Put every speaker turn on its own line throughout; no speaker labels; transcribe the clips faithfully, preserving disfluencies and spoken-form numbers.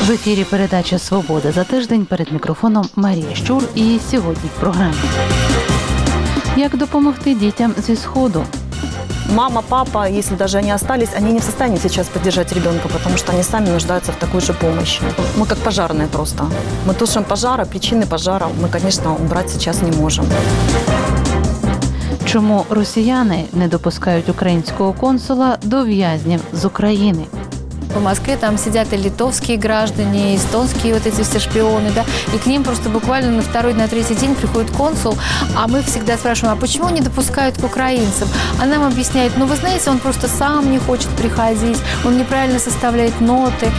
В ефірі передача «Свобода за тиждень», перед мікрофоном Марія Щур, і сьогодні в програмі. Як допомогти дітям зі Сходу?
Мама, папа, если даже они остались, они не в состоянии сейчас поддержать ребенка, потому что они сами нуждаются в такой же помощи. Мы как пожарные просто. Мы тушим пожар, а причины пожара мы, конечно, убрать сейчас не можем.
Чому росіяни не допускають українського консула до в'язнів з України?
В Москве там сидят и литовские граждане, и эстонские вот эти все шпионы, да, и к ним просто буквально на второй, на третий день приходит консул, а мы всегда спрашиваем, а почему не допускают к украинцам? А нам объясняют, ну вы знаете, он просто сам не хочет приходить, он неправильно составляет ноты.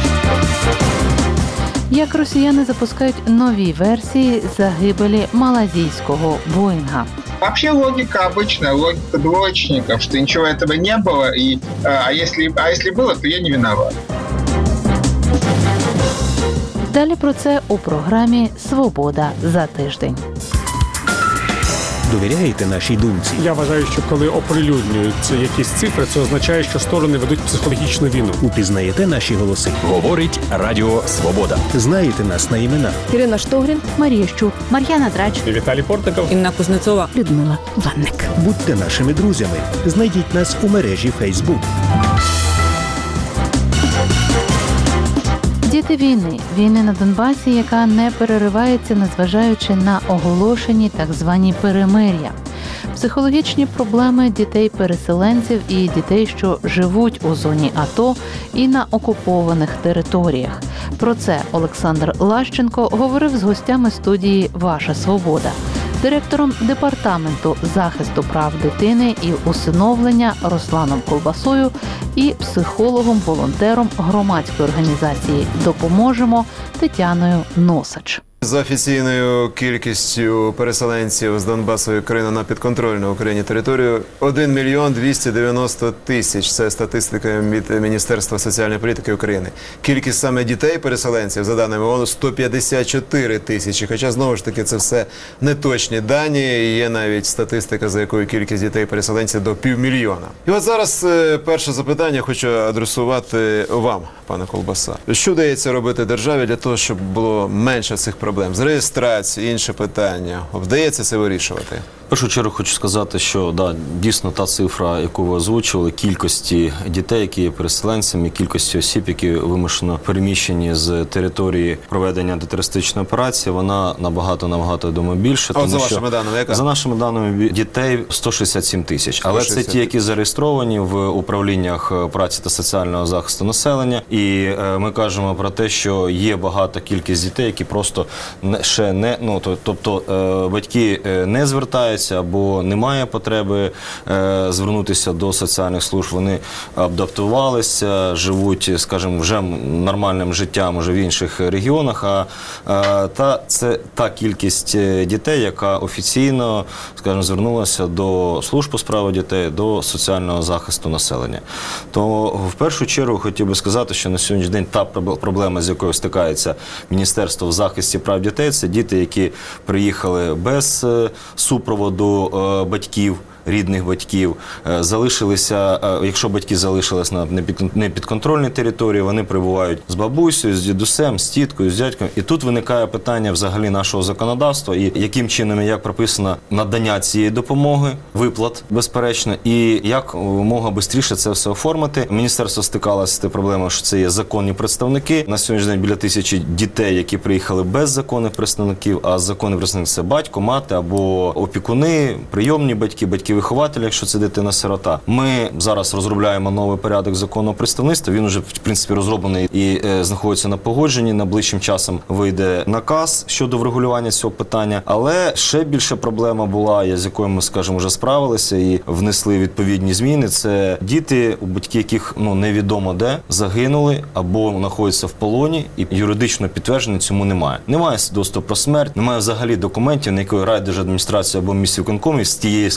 Як росіяни запускають нові версії загибелі малазійського Боїнга?
Вообще логика обычная, логика двоечников, что ничего этого не было, и, а, если, а если было, то я не виноват.
Далі про це у програмі «Свобода за тиждень».
Довіряєте нашій думці?
Я вважаю, що коли оприлюднюють якісь цифри, це означає, що сторони ведуть психологічну війну.
Упізнаєте наші голоси?
Говорить Радіо Свобода.
Знаєте нас на імена?
Ірина Штогрін,
Марія Щур, Мар'яна Драч,
Віталій Портников,
Інна Кузнецова,
Людмила Ванник.
Будьте нашими друзями. Знайдіть нас у мережі Facebook.
Діти війни. Війни на Донбасі, яка не переривається, незважаючи на оголошені так звані перемир'я. Психологічні проблеми дітей-переселенців і дітей, що живуть у зоні АТО і на окупованих територіях. Про це Олександр Лащенко говорив з гостями студії «Ваша Свобода», директором департаменту захисту прав дитини і усиновлення Русланом Колбасою і психологом-волонтером громадської організації «Допоможемо» Тетяною Носач.
За офіційною кількістю переселенців з Донбасу і України на підконтрольну Україні територію один мільйон двісті дев'яносто тисяч. Це статистика від Міністерства соціальної політики України. Кількість саме дітей-переселенців, за даними ООН, сто п'ятдесят чотири тисячі. Хоча, знову ж таки, це все неточні дані. Є навіть статистика, за якою кількість дітей-переселенців до півмільйона. І от зараз перше запитання хочу адресувати вам, пане Колбаса. Що вдається робити державі для того, щоб було менше цих проблем? Проблем з реєстрацією, інше питання. Вдається це вирішувати?
В першу чергу хочу сказати, що да, дійсно та цифра, яку ви озвучували, кількості дітей, які є переселенцями, кількості осіб, які вимушено переміщені з території проведення антитерористичної операції, вона набагато-набагато, я думаю, більше.
А от
тому,
за
що,
вашими даними, яка?
За нашими даними, дітей сто шістдесят сім тисяч. Але це ті, які зареєстровані в управліннях праці та соціального захисту населення. І е, ми кажемо про те, що є багата кількість дітей, які просто не, ще не, ну, тобто е, батьки не звертаються, або немає потреби е, звернутися до соціальних служб, вони адаптувалися, живуть, скажімо, вже нормальним життям уже в інших регіонах, а е, та, це та кількість дітей, яка офіційно, скажімо, звернулася до служб у справах дітей, до соціального захисту населення. То в першу чергу хотів би сказати, що на сьогоднішній день та проблема, з якою стикається Міністерство в захисті прав дітей, це діти, які приїхали без супроводу до батьків, рідних батьків, залишилися, якщо батьки залишились на непідконтрольній території, вони прибувають з бабусею, з дідусем, з тіткою, з дядьком. І тут виникає питання взагалі нашого законодавства і яким чином і як прописано надання цієї допомоги, виплат, безперечно, і як мога швидше це все оформити. Міністерство стикалося з тією проблемою, що це є законні представники. На сьогоднішній день біля тисячі дітей, які приїхали без законних представників, а законні представники – це батько, мати або опікуни, прийомні батьки, батьки вихователя, якщо це дитина-сирота. Ми зараз розробляємо новий порядок законного представництва. Він вже, в принципі, розроблений і е, знаходиться на погодженні. Найближчим часом вийде наказ щодо врегулювання цього питання. Але ще більша проблема була, з якою ми, скажімо, вже справилися і внесли відповідні зміни. Це діти, у батьків яких, ну, невідомо де, загинули або знаходяться в полоні, і юридично підтвердження цьому немає. Немає свідоцтва про смерть, немає взагалі документів, на якої райдержадміністрація або міськвиконком з тієї, скажімо так,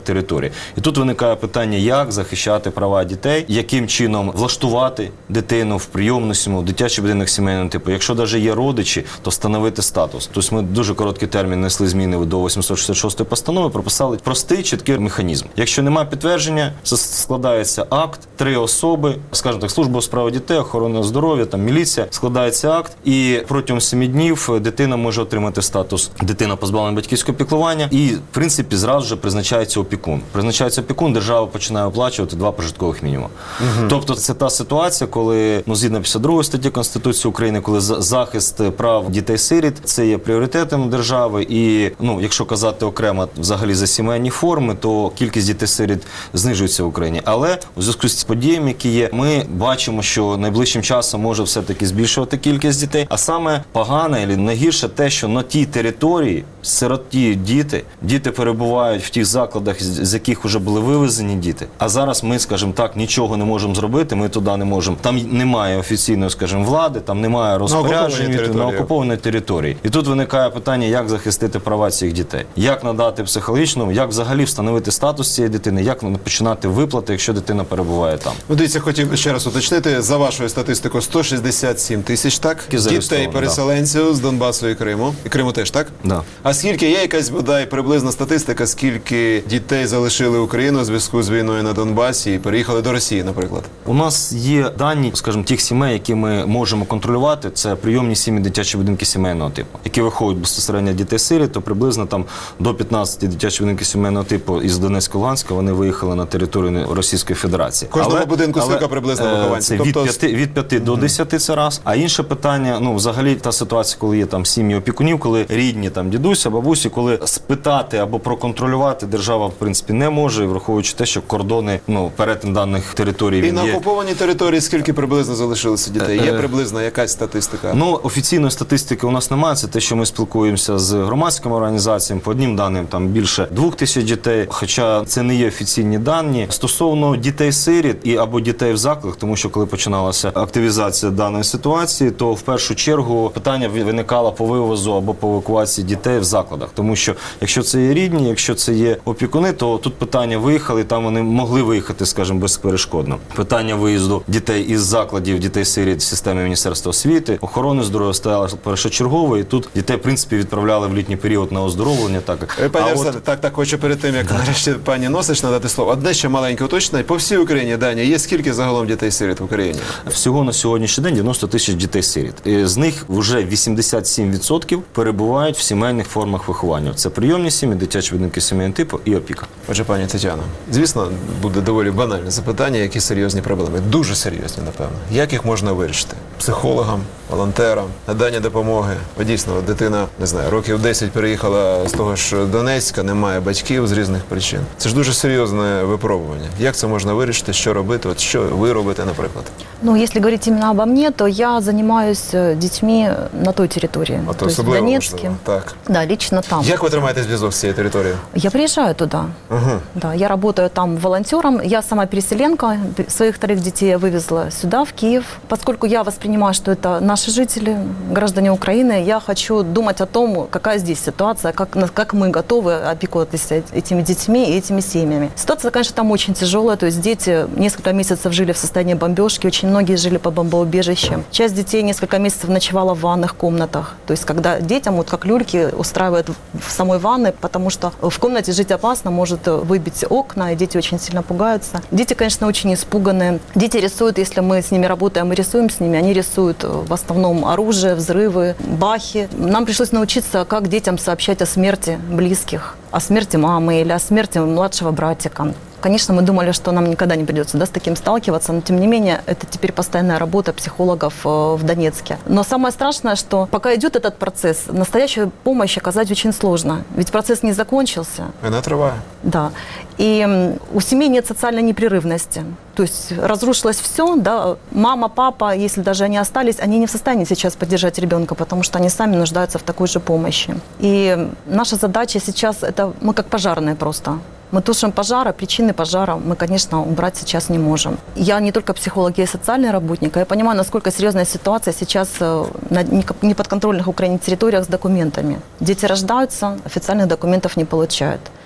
території. І тут виникає питання, як захищати права дітей, яким чином влаштувати дитину в прийомну сім'ю, в дитячий будинок сімейного типу. Якщо навіть є родичі, то встановити статус. Тобто ми дуже короткий термін несли зміни до вісімсот шістдесят шостої постанови, прописали простий, чіткий механізм. Якщо немає підтвердження, складається акт, три особи, скажімо так, служба у справах дітей, охорона здоров'я, там міліція, складається акт, і протягом семи днів дитина може отримати статус дитина позбавлена батьківського піклування, і в принципі зразу ж призначається опікун. Призначається опікун, держава починає оплачувати два прожиткових мінімуми. Угу. Тобто це та ситуація, коли, ну, згідно п'ятдесят другої статті Конституції України, коли захист прав дітей-сиріт це є пріоритетом держави, і, ну, якщо казати окремо взагалі за сімейні форми, то кількість дітей-сиріт знижується в Україні. Але у зв'язку з подіями, які є, ми бачимо, що найближчим часом може все-таки збільшувати кількість дітей. А саме погане, або найгірше те, що на тій території сироті діти, діти перебувають в тих закладах, з яких вже були вивезені діти. А зараз ми, скажімо так, нічого не можемо зробити, ми туди не можемо. Там немає офіційної, скажімо, влади, там немає розпоряджень на, на окупованій території. І тут виникає питання, як захистити права цих дітей. Як надати психологічну, як взагалі встановити статус цієї дитини, як починати виплати, якщо дитина перебуває там.
Ну, дивіться, хотів ще раз уточнити, за вашою статистикою, сто шістдесят сім тисяч, так? Дітей-переселенців да. з Донбасу і Криму. І Криму теж, так?
Да.
А скільки є якась, бодай, приблизна статистика, скільки дітей залишили Україну у зв'язку з війною на Донбасі і переїхали до Росії, наприклад?
У нас є дані, скажімо, тих сімей, які ми можемо контролювати, це прийомні сім'ї, дитячі будинки сімейного типу, які виходять безпосередньо дітей-сиріт, то приблизно там до п'ятнадцяти дитячих будинків сімейного типу із Донецька, Луганська, вони виїхали на територію Російської Федерації.
Кожному але, будинку скільки приблизно вихованців?
Це
тобто...
від п'яти від п'яти до десяти це раз. А інше питання, ну, взагалі та ситуація, коли є там сім'ї опікунів, коли рідні там дідуся, бабусі, коли спитати або проконтролювати держава, в принципі, не може, враховуючи те, що кордони, ну, перетин даних територій він
є. І на
є.
окупованій території скільки приблизно залишилося дітей? Є приблизно якась статистика?
Ну, офіційної статистики у нас немає. Це те, що ми спілкуємося з громадськими організаціями. По одним даним там більше двох тисяч дітей, хоча це не є офіційні дані. Стосовно дітей-сиріт і або дітей в закладах, тому що коли починалася активізація даної ситуації, то в першу чергу питання виникало по вивозу або по евакуації дітей в закладах. Тому що якщо це є рідні, якщо це є опікуни, то тут питання виїхали, там вони могли виїхати, скажімо, безперешкодно. Питання виїзду дітей із закладів, дітей-сиріт в системі Міністерства освіти, охорони здоров'я стояло першочергово, і тут дітей, в принципі, відправляли в літній період на оздоровлення. Так,
пані
а
Арсене,
от... так,
так, хочу перед тим, як так. нарешті пані Носич надати слово. Одне ще маленьке уточнення. По всій Україні, Даня, є скільки загалом дітей-сиріт в Україні?
Всього на сьогоднішній день дев'яносто тисяч дітей-сиріт. З них вже вісімдесят сім відсотків перебувають в сімейних формах виховання. Це прийомні сім'ї, дитячі будинки сімейного типу і опіка.
Отже, пані Тетяно, звісно, буде доволі банальне запитання, які серйозні проблеми. Дуже серйозні, напевно. Як їх можна вирішити? Психологам, волонтерам, надання допомоги. О, дійсно, дитина, не знаю, років десять переїхала з того ж Донецька, немає батьків з різних причин. Це ж дуже серйозне випробування. Як це можна вирішити, що робити? От що ви робите, наприклад?
Ну, если говорить именно обо мне, то я занимаюсь детьми на той территории.
А то,
то есть в Донецке.
Так.
Да, лично там.
Як ви тримаєте зв'язок з цією територією?
Я приезжаю туда.
Угу.
Да, я работаю там волонтером. Я сама переселенка. Своих вторых детей я вывезла сюда, в Киев. Поскольку я воспринимаю, что это наши жители, граждане Украины, я хочу думать о том, какая здесь ситуация, как, как мы готовы опекуватися этими детьми и этими семьями. Ситуация, конечно, там очень тяжелая. То есть дети несколько месяцев жили в состоянии бомбежки, очень многие жили по бомбоубежищам. Часть детей несколько месяцев ночевала в ванных комнатах. То есть когда детям, вот как люльки, устраивают в самой ванной, потому что в комнате жить опасно, может выбить окна, и дети очень сильно пугаются. Дети, конечно, очень испуганные. Дети рисуют, если мы с ними работаем, мы рисуем с ними, они рисуют в основном оружие, взрывы, бахи. Нам пришлось научиться, как детям сообщать о смерти близких, о смерти мамы или о смерти младшего братика. Конечно, мы думали, что нам никогда не придется, да, с таким сталкиваться, но тем не менее это теперь постоянная работа психологов э, в Донецке. Но самое страшное, что пока идет этот процесс, настоящую помощь оказать очень сложно, ведь процесс не закончился.
Она триває.
Да. И у семей нет социальной непрерывности. То есть разрушилось все, да, мама, папа, если даже они остались, они не в состоянии сейчас поддержать ребенка, потому что они сами нуждаются в такой же помощи. И наша задача сейчас, это мы как пожарные просто. Мы тушим пожар, а причины пожара мы, конечно, убрать сейчас не можем. Я не только психолог, я и социальный работник. Я понимаю, насколько серьезная ситуация сейчас на неподконтрольных Украине территориях с документами. Дети рождаются, официальных документов не получают.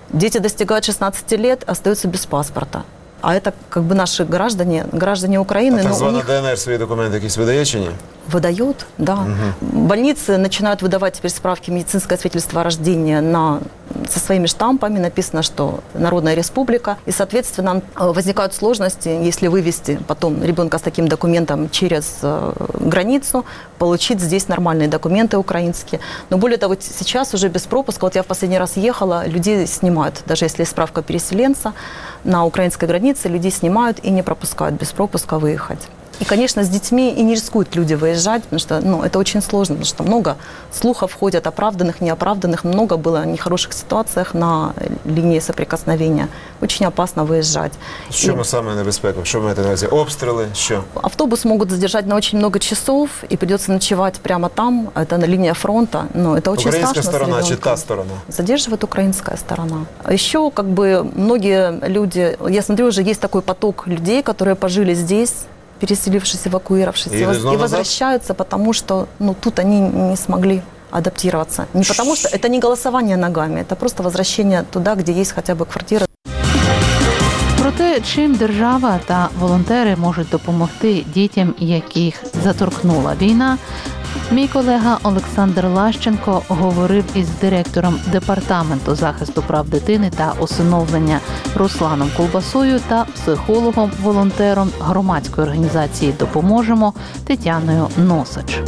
Дети достигают шестнадцати лет, остаются без паспорта. А это как бы наши граждане, граждане Украины.
А так звана
них...
ДНР свої документи якісь видає чи ні?
Выдают, да. Угу. Больницы начинают выдавать теперь справки, медицинское свидетельство о рождении на, со своими штампами. Написано, что Народная Республика. И, соответственно, возникают сложности, если вывести потом ребенка с таким документом через э, границу, получить здесь нормальные документы украинские. Но более того, сейчас уже без пропуска, вот я в последний раз ехала, людей снимают, даже если есть справка переселенца, на украинской границе людей снимают и не пропускают без пропуска выехать. И, конечно, с детьми и не рискуют люди выезжать, потому что ну, это очень сложно, потому что много слухов ходят, оправданных, неоправданных. Много было нехороших ситуациях на линии соприкосновения. Очень опасно выезжать.
Що ми саме небезпеку? Що ви маєте на увазі? Обстріли? Що?
Автобус могут задержать на очень много часов, и придется ночевать прямо там. Это на линии фронта. Но это очень
Украинская
страшно.
сторона, чи та сторона?
Задерживает украинская сторона. Еще как бы многие люди, я смотрю, уже есть такой поток людей, которые пожили здесь, переселившись, эвакуировавшись, и, воз... и возвращаются, потому что ну, тут они не смогли адаптироваться. Не потому что это не голосование ногами, это просто возвращение туда, где есть хотя бы квартира.
Про те, чим держава та волонтери можуть допомогти дітям, яких заторкнула війна, мій колега Олександр Лащенко говорив із директором Департаменту захисту прав дитини та усиновлення Русланом Колбасою та психологом-волонтером громадської організації «Допоможемо» Тетяною Носач.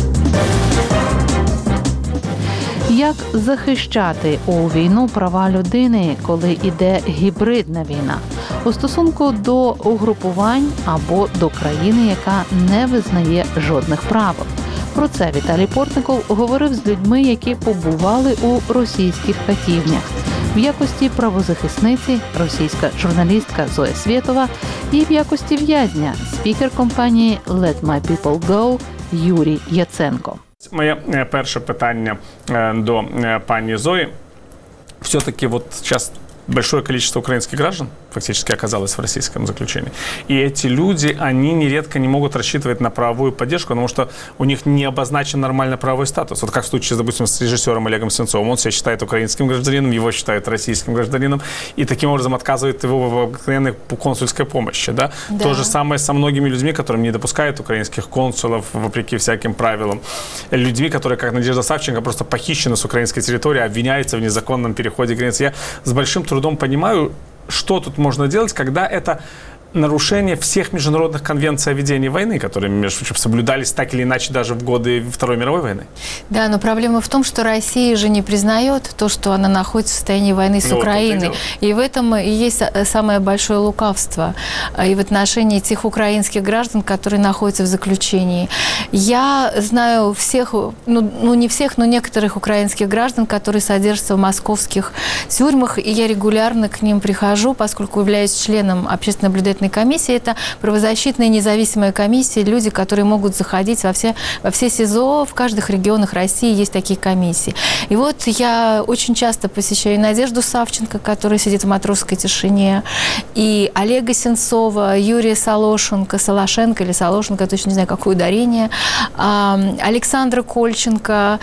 Як захищати у війну права людини, коли йде гібридна війна? У стосунку до угрупувань або до країни, яка не визнає жодних правил. Про це Віталій Портников говорив з людьми, які побували у російських катівнях. В якості правозахисниці російська журналістка Зоя Свєтова і в якості в'язня спікер компанії Let My People Go Юрій Яценко.
Моє перше питання до пані Зої. Все-таки вот сейчас большое количество украинских граждан фактически оказалось в российском заключении. И эти люди, они нередко не могут рассчитывать на правовую поддержку, потому что у них не обозначен нормально правовой статус. Вот как в случае, допустим, с режиссером Олегом Сенцовым. Он себя считает украинским гражданином, его считают российским гражданином, и таким образом отказывает его в обыкновенной консульской помощи. Да? Да. То же самое со многими людьми, которым не допускают украинских консулов, вопреки всяким правилам. Людьми, которые, как Надежда Савченко, просто похищены с украинской территории, обвиняются в незаконном переходе границы. Я с большим трудом понимаю, что тут можно делать, когда это нарушение всех международных конвенций о ведении войны, которые, между прочим, соблюдались так или иначе даже в годы Второй мировой войны. Да, но проблема в том, что Россия же не признает то, что она находится в состоянии войны с ну, Украиной. И в этом и есть самое большое лукавство и в отношении тех украинских граждан, которые находятся в заключении. Я знаю всех, ну, ну не всех, но некоторых украинских граждан, которые содержатся в московских тюрьмах, и я регулярно к ним прихожу, поскольку являюсь членом общественно-наблюдательной комиссии. Это правозащитная независимая комиссия, люди, которые могут заходить во все, во все СИЗО, в каждых регионах России есть такие комиссии. И вот я очень часто посещаю Надежду Савченко, которая сидит в матросской тишине, и Олега Сенцова, Юрия Солошенко, Солошенко или Солошенко, я точно не знаю, какое ударение, Александра Кольченко,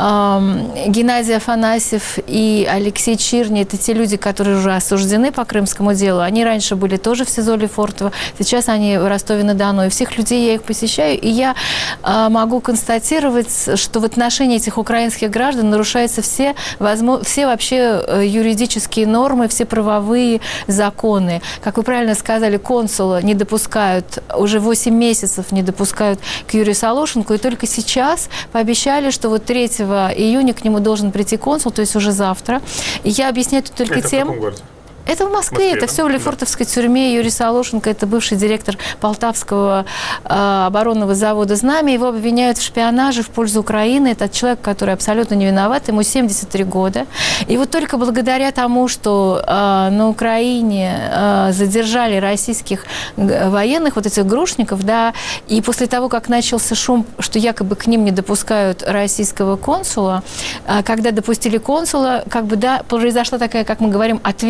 Геннадий Афанасьев и Алексей Чирни. Это те люди, которые уже осуждены по крымскому делу. Они раньше были тоже в СИЗО Лефортово, сейчас они в Ростове-на-Дону. И всех людей я их посещаю, и я э, могу констатировать, что в отношении этих украинских граждан нарушаются все, возможно, все вообще э, юридические нормы, все правовые законы. Как вы правильно сказали, консула не допускают, уже восемь месяцев не допускают к Юрию Солошенко, и только сейчас пообещали, что вот третьего июня к нему должен прийти консул, то есть уже завтра. И я объясняю это только это тем... Это в Москве, Москве это да? все в Лефортовской да. тюрьме. Юрий Солошенко, это бывший директор Полтавского э, оборонного завода «Знамя». Его обвиняют в шпионаже в пользу Украины. Это человек, который абсолютно не виноват, ему семьдесят три года. И вот только благодаря тому, что э, на Украине э, задержали российских военных, вот этих грушников, да, и после того, как начался шум, что якобы к ним не допускают российского консула, э, когда допустили консула, как бы, да, произошла такая, как мы говорим, ответка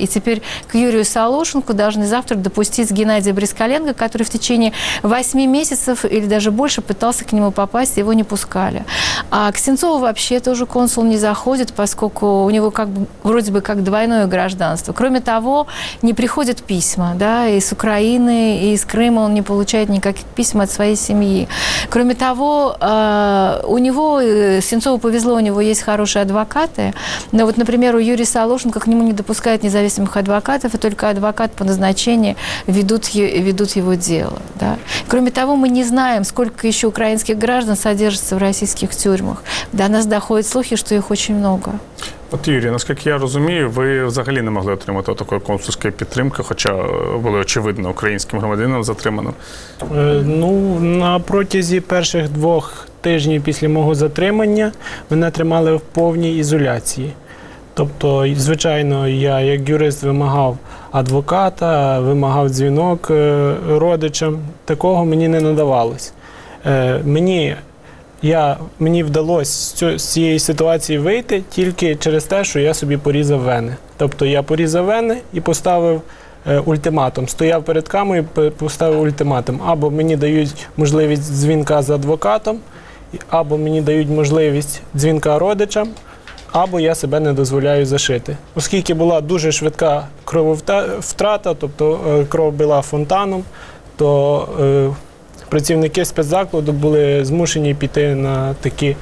И теперь к Юрию Солошенко должны завтра допустить Геннадия Брискаленко, который в течение восьми месяцев или даже больше пытался к нему попасть, его не пускали. А к Сенцову вообще тоже консул не заходит, поскольку у него как бы, вроде бы как двойное гражданство. Кроме того, не приходят письма, да, и с Украины, и из Крыма он не получает никаких писем от своей семьи. Кроме того, у него, Сенцову повезло, у него есть хорошие адвокаты, но вот, например, у Юрия Солошенко к нему не допускают независимых адвокатов, и только адвокат по назначению ведут, ведут его дело. Да. Кроме того, мы не знаем, сколько еще украинских граждан содержится в российских тюрьмах. До нас доходят слухи, что их очень много.
От, Юрій, наскільки я розумію, ви взагалі не могли отримати такої консульської підтримки, хоча були, очевидно, українським громадянином затриманим?
Е, ну, на протязі перших двох тижнів після мого затримання мене тримали в повній ізоляції. Тобто, звичайно, я як юрист вимагав адвоката, вимагав дзвінок родичам. Такого мені не надавалось. Е, мені Я, мені вдалося з цієї ситуації вийти тільки через те, що я собі порізав вени. Тобто я порізав вени і поставив е, ультиматум. Стояв перед камерою і поставив ультиматум. Або мені дають можливість дзвінка з адвокатом, або мені дають можливість дзвінка родичам, або я себе не дозволяю зашити. Оскільки була дуже швидка крововтрата, тобто е, кров била фонтаном, то е, працівники спецзакладу були змушені піти на такі,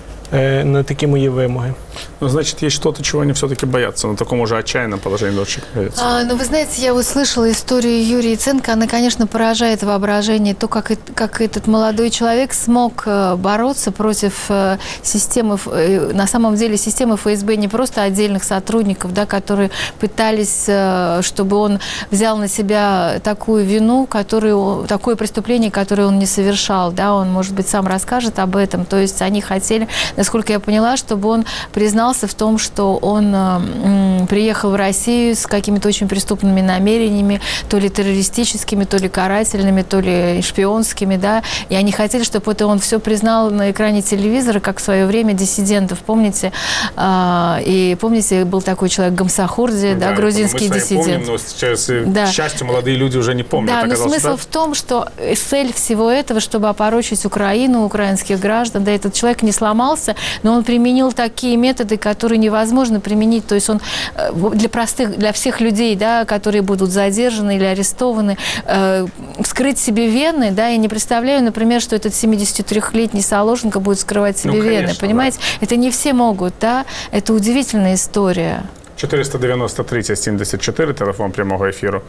на такі мои вымоги.
Ну, значит, есть что-то, чего они все-таки боятся на таком уже отчаянном положении дочек.
А, ну, вы знаете, я услышала историю Юрия Ценко. Она, конечно, поражает воображение. То, как, как этот молодой человек смог бороться против системы, на самом деле, системы эф эс бэ, не просто отдельных сотрудников, да, которые пытались, чтобы он взял на себя такую вину, которую, такое преступление, которое он не совершал. Да, он, может быть, сам расскажет об этом. То есть они хотели, насколько я поняла, чтобы он признался в том, что он м, приехал в Россию с какими-то очень преступными намерениями, то ли террористическими, то ли карательными, то ли шпионскими, да, и они хотели, чтобы это он все признал на экране телевизора, как в свое время диссидентов, помните, а, и помните, был такой человек Гамсахурди, да, да, грузинский диссидент.
Помним, но сейчас, да. К счастью, молодые люди уже не помнят.
Да, но смысл да? в том, что цель всего этого, чтобы опорочить Украину, украинских граждан, да, этот человек не сломался, но он применил такие методы, которые невозможно применить. То есть он для простых, для всех людей, да, которые будут задержаны или арестованы, э, вскрыть себе вены, да, я не представляю, например, что этот семидесятитрёхлетний Солошенко будет скрывать себе ну, конечно, вены, понимаете? Да. Это не все могут, да, это удивительная история.
чотириста дев'яносто тридцять сімдесят чотири, телефон прямого ефіру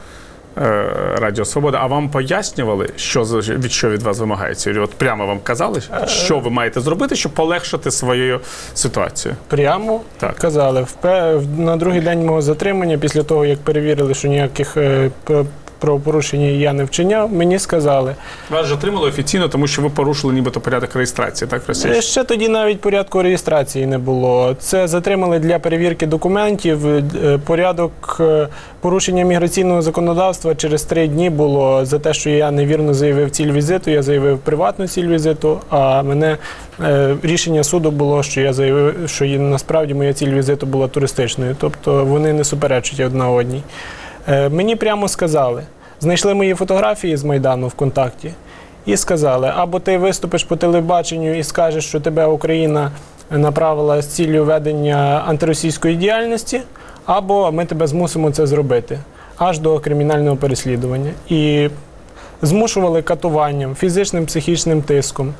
Радіо Свобода. А вам пояснювали, що, від що від вас вимагається? От прямо вам казали, що ви маєте зробити, щоб полегшити свою ситуацію?
Прямо так. Казали. На другий день мого затримання, після того, як перевірили, що ніяких правопорушення я не вчиняв, мені сказали.
Вас же отримали офіційно, тому що ви порушили нібито порядок реєстрації, так, в Росії?
Ще тоді навіть порядку реєстрації не було. Це затримали для перевірки документів. Порядок порушення міграційного законодавства через три дні було за те, що я невірно заявив ціль візиту, я заявив приватну ціль візиту, а мене рішення суду було, що я заявив, що насправді моя ціль візиту була туристичною. Тобто вони не суперечать одна одній. Мені прямо сказали, знайшли мої фотографії з Майдану ВКонтакті і сказали, або ти виступиш по телебаченню і скажеш, що тебе Україна направила з ціллю ведення антиросійської діяльності, або ми тебе змусимо це зробити, аж до кримінального переслідування. І змушували катуванням, фізичним, психічним тиском,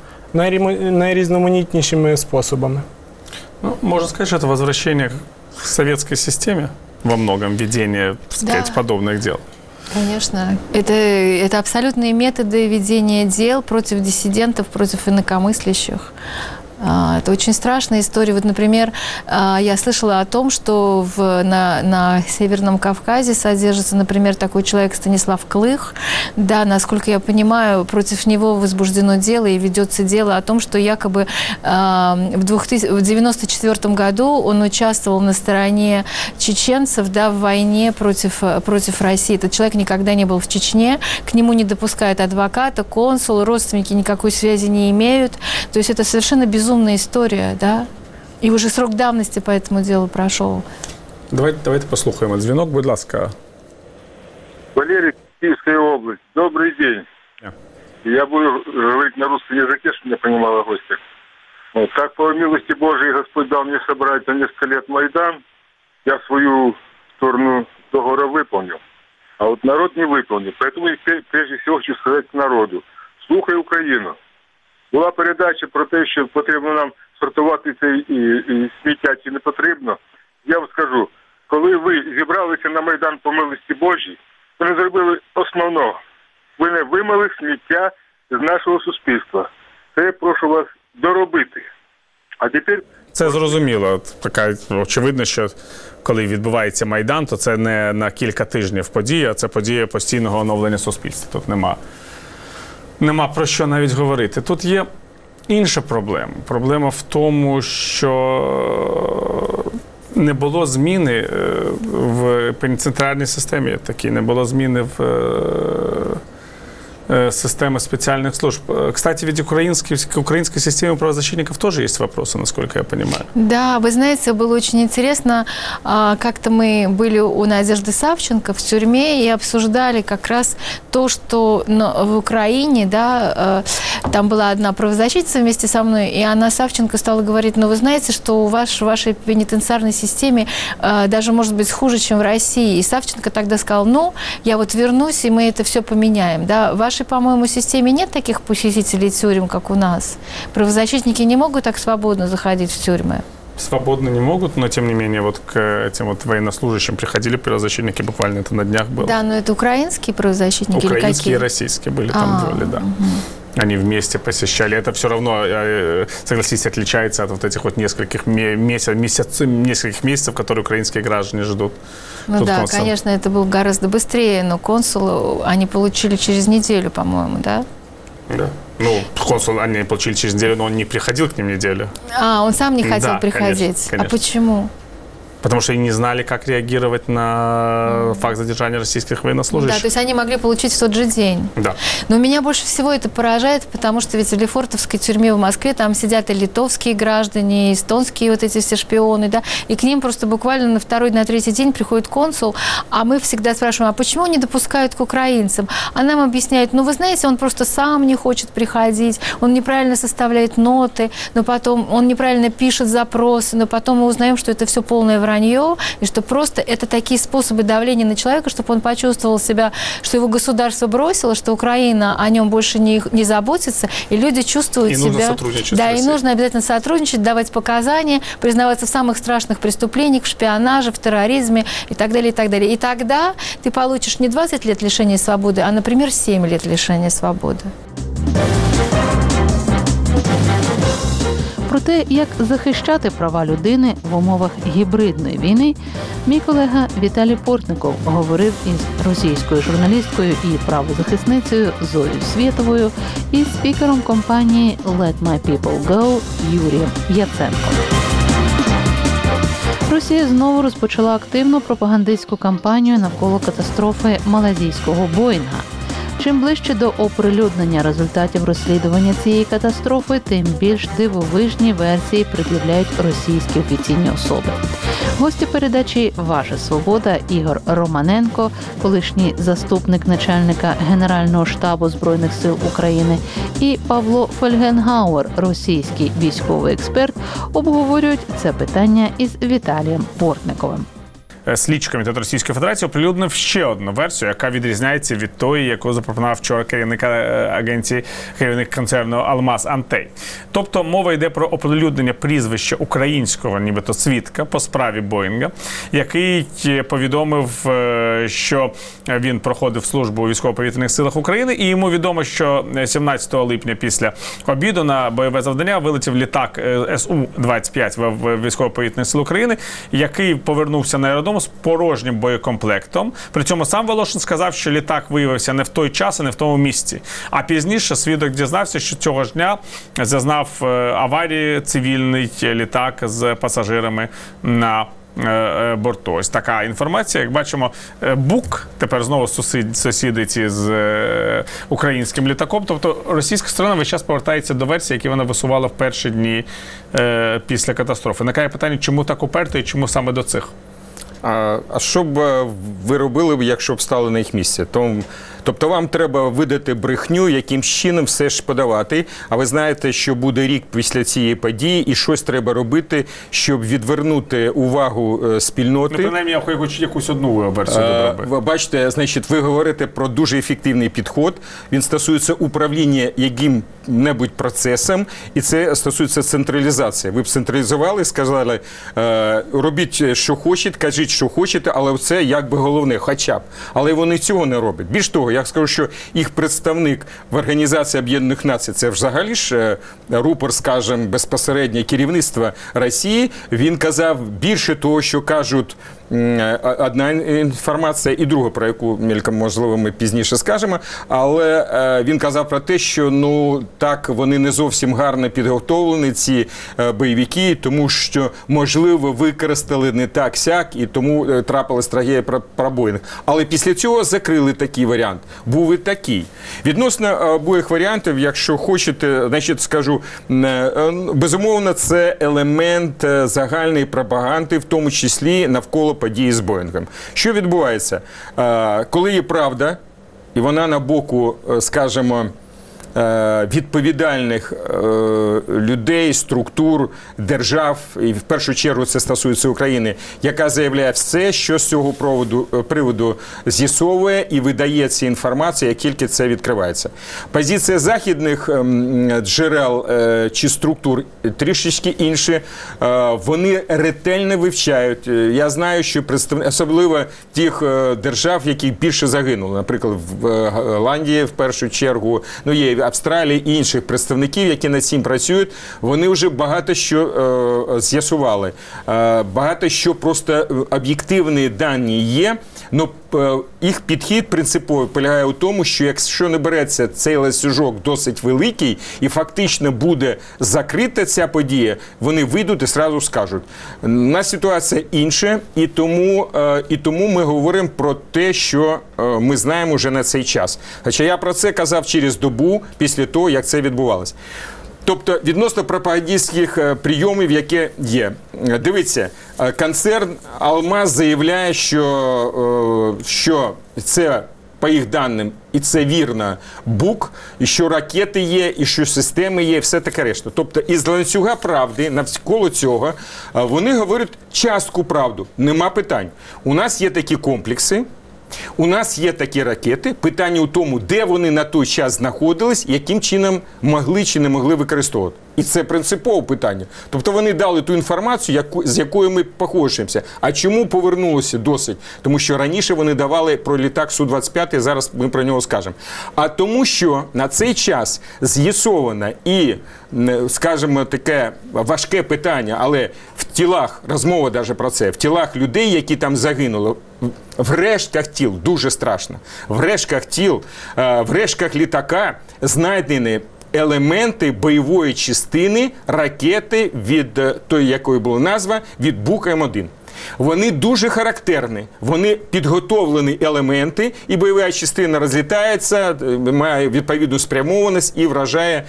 найрізноманітнішими способами.
Ну, можно сказать, что это возвращение к советской системе? Во многом ведение, так сказать, да. подобных дел.
Конечно. Это, это абсолютные методы ведения дел против диссидентов, против инакомыслящих. Это очень страшная история. Вот, например, я слышала о том, что в, на, на Северном Кавказе содержится, например, такой человек Станислав Клых. Да, насколько я понимаю, против него возбуждено дело и ведется дело о том, что якобы э, в девяносто четвёртом году он участвовал на стороне чеченцев, да, в войне против, против России. Этот человек никогда не был в Чечне, к нему не допускают адвоката, консул, родственники никакой связи не имеют. То есть это совершенно безумно. Безумная история, да? И уже срок давности по этому делу прошел.
Давайте, давайте послухаємо дзвінок, будь ласка.
Валерий, Киевская область. Добрый день.
Yeah.
Я буду говорить на русском языке, чтобы меня понимала гостья. Вот. Как по милости Божией Господь дал мне собрать на несколько лет Майдан, я свою сторону договора выполнил. А вот народ не выполнил. Поэтому прежде всего хочу сказать народу. Слухай Україну. Була передача про те, що потрібно нам сортувати це і, і сміття, чи не потрібно. Я вам скажу, коли ви зібралися на Майдан по милості Божій, ви не зробили основного. Ви не вимили сміття з нашого суспільства. Це я прошу вас доробити. А тепер...
Це зрозуміло. Така очевидно, що коли відбувається Майдан, то це не на кілька тижнів подія, а це подія постійного оновлення суспільства. Тут нема, нема про що навіть говорити. Тут є інша проблема. Проблема в тому, що не було зміни в пенітенціарній системі, такі не було зміни в системы специальных служб. Кстати, ведь украинской, к украинской системе правозащитников тоже есть вопросы, насколько я понимаю.
Да, вы знаете, было очень интересно. Как-то мы были у Надежды Савченко в тюрьме и обсуждали как раз то, что в Украине, да, там была одна правозащитница вместе со мной, и она, Савченко, стала говорить, ну, вы знаете, что у вас в вашей пенитенциарной системе даже может быть хуже, чем в России. И Савченко тогда сказал, ну, я вот вернусь, и мы это все поменяем, да, ваши по-моему, в системе нет таких посетителей тюрем, как у нас. Правозащитники не могут так свободно заходить в тюрьмы.
Свободно не могут, но тем не менее вот к этим вот военнослужащим приходили правозащитники, буквально это на днях было.
Да, но это украинские правозащитники или какие?
Украинские и российские были там
А,
были, да.
Угу.
Они вместе посещали. Это все равно, согласитесь, отличается от вот этих вот нескольких месяцев, месяцев, нескольких месяцев, которые украинские граждане ждут.
Ну
Тут
да,
консул.
конечно, это было гораздо быстрее, но консулы они получили через неделю, по-моему, да?
Да. Ну, консул они получили через неделю, но он не приходил к ним неделю.
А, он сам не хотел
да,
приходить?
Конечно, конечно.
А почему?
Потому что они не знали, как реагировать на факт задержания российских военнослужащих.
Да, то есть они могли получить в тот же день.
Да.
Но меня больше всего это поражает, потому что ведь в Лефортовской тюрьме в Москве там сидят и литовские граждане, и эстонские вот эти все шпионы, да, и к ним просто буквально на второй, на третий день приходит консул, а мы всегда спрашиваем, а почему не допускают к украинцам? А нам объясняют, ну вы знаете, он просто сам не хочет приходить, он неправильно составляет ноты, но потом он неправильно пишет запросы, но потом мы узнаем, что это все полное вранье. Вранье, и что просто это такие способы давления на человека, чтобы он почувствовал себя, что его государство бросило, что Украина о нем больше не, не заботится, и люди чувствуют
и
себя...
Нужно сотрудничать
да, и нужно обязательно сотрудничать, давать показания, признаваться в самых страшных преступлениях, в шпионаже, в терроризме и так далее, и так далее. И тогда ты получишь не двадцать лет лишения свободы, а, например, семь лет лишения свободы.
Про те, як захищати права людини в умовах гібридної війни, мій колега Віталій Портников говорив із російською журналісткою і правозахисницею Зоєю Свєтовою і спікером компанії Let My People Go Юрієм Яценком. Росія знову розпочала активну пропагандистську кампанію навколо катастрофи малайзійського Боїнга. Чим ближче до оприлюднення результатів розслідування цієї катастрофи, тим більш дивовижні версії пред'являють російські офіційні особи. Гості передачі «Ваша свобода» Ігор Романенко, колишній заступник начальника Генерального штабу Збройних сил України, і Павло Фельгенгауер, російський військовий експерт, обговорюють це питання із Віталієм Портниковим.
Слідчий комітет Російської Федерації оприлюднив ще одну версію, яка відрізняється від тої, яку запропонував вчора керівник агенції, керівник концерну «Алмаз Антей». Тобто мова йде про оприлюднення прізвища українського, нібито свідка по справі Боїнга, який повідомив, що він проходив службу у військово-повітряних силах України, і йому відомо, що сімнадцятого липня після обіду на бойове завдання вилетів літак С У двадцять п'ять в військово-повітряних сил України, який повернувся на аеродром з порожнім боєкомплектом. При цьому сам Волошин сказав, що літак виявився не в той час і не в тому місці. А пізніше свідок дізнався, що цього ж дня зазнав аварії цивільний літак з пасажирами на борту. Ось така інформація. Як бачимо, БУК тепер знову сусідить із українським літаком. Тобто російська сторона весь час повертається до версії, які вона висувала в перші дні після катастрофи. Виникає питання, чому так уперто і чому саме до цих?
А, а що б ви робили, якщо б стали на їх місці? Тому, тобто вам треба видати брехню, яким чином все ж подавати, а ви знаєте, що буде рік після цієї події, і щось треба робити, щоб відвернути увагу спільноти.
Ну, принаймні, я хочу якусь одну версію добре.
Ви бачите, значить, ви говорите про дуже ефективний підход. Він стосується управління яким-небудь процесом, і це стосується централізації. Ви б централізували, сказали, робіть, що хочете, кажіть, що хочете, але це якби головне, хоча б. Але вони цього не роблять. Більш того, я скажу, що їх представник в Організації Об'єднаних Націй, це взагалі ж рупор, скажімо, безпосередньо керівництва Росії, він казав більше того, що кажуть одна інформація і друга, про яку, мельком, можливо, ми пізніше скажемо, але він казав про те, що, ну, так, вони не зовсім гарно підготовлені, ці бойовики, тому що, можливо, використали не так-сяк, і тому трапилась трагедія пробоїних. Але після цього закрили такий варіант. Був і такий. Відносно обох варіантів, якщо хочете, значить, скажу, безумовно, це елемент загальної пропаганди, в тому числі навколо події з Боїнгом. Що відбувається? Коли є правда, і вона на боку, скажімо, відповідальних людей, структур, держав, і в першу чергу це стосується України, яка заявляє все, що з цього приводу, приводу з'ясовує і видає ці інформації, як тільки це відкривається. Позиція західних джерел чи структур трішечки інші. Вони ретельно вивчають. Я знаю, що представники, особливо тих держав, які більше загинули, наприклад, в Голландії в першу чергу, ну є Австралії і інших представників, які над цим працюють, вони вже багато що е, з'ясували. Е, багато що просто об'єктивні дані є, але їх підхід принципово полягає у тому, що якщо не береться цей ланцюжок досить великий і фактично буде закрита ця подія, вони вийдуть і одразу скажуть. У нас ситуація інша, і тому, е, і тому ми говоримо про те, що е, ми знаємо вже на цей час. Хоча я про це казав через добу після того, як це відбувалося. Тобто, відносно пропагандистських прийомів, які є. Дивіться, концерн «Алмаз» заявляє, що, що це, по їх даним, і це вірно, БУК, і що ракети є, і що системи є, і все таке решта. Тобто, із ланцюга правди, навколо цього, вони говорять частку правду. Нема питань. У нас є такі комплекси, у нас є такі ракети. Питання у тому, де вони на той час знаходились, яким чином могли чи не могли використовувати. І це принципове питання. Тобто вони дали ту інформацію, яку, з якою ми погоджуємося. А чому повернулося досить? Тому що раніше вони давали про літак Су двадцять п'ять, зараз ми про нього скажемо. А тому, що на цей час з'ясовано і, скажімо, таке важке питання, але в тілах, розмова навіть про це, в тілах людей, які там загинули, в рештках тіл, дуже страшно, в рештках тіл, в рештках літака знайдені елементи бойової частини ракети від тої, якої була назва, від БУК М один. Вони дуже характерні, вони підготовлені елементи, і бойова частина розлітається, має відповідну спрямованість і вражає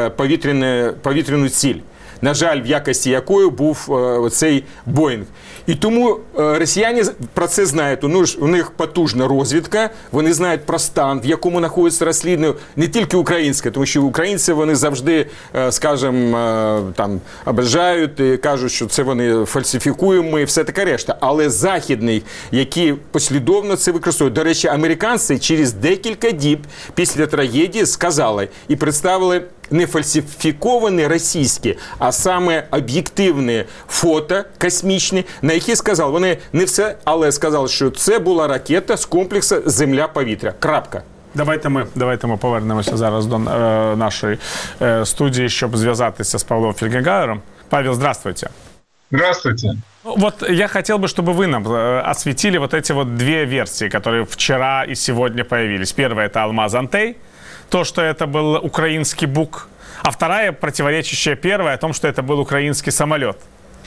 повітряну ціль. На жаль, в якості якої був е, цей Боїнг. І тому е, росіяни про це знають. Ну, у них потужна розвідка, вони знають про стан, в якому знаходиться розслідування, не тільки українське, тому що українці вони завжди, е, скажімо, е, там, ображають і кажуть, що це вони фальсифікуємо і все таке решта. Але західний, які послідовно це використовують. До речі, американці через декілька діб після трагедії сказали і представили не фальсифіковані російські, а саме об'єктивні фото космічні, на які сказали, вони не все, але сказали, що це була ракета з комплексу Земля-повітря. Крапка.
Давайте ми, давайте ми повернемося зараз до е, нашої е, студії, щоб зв'язатися з Павлом Фельгенгауером. Павел, здравствуйте.
Здравствуйте.
Вот я хотел бы, чтобы вы нам осветили вот эти вот две версии, которые вчера и сегодня появились. Первая – это «Алмаз-Антей», то, что это был украинский БУК, а вторая, противоречащая первой, о том, что это был украинский самолет.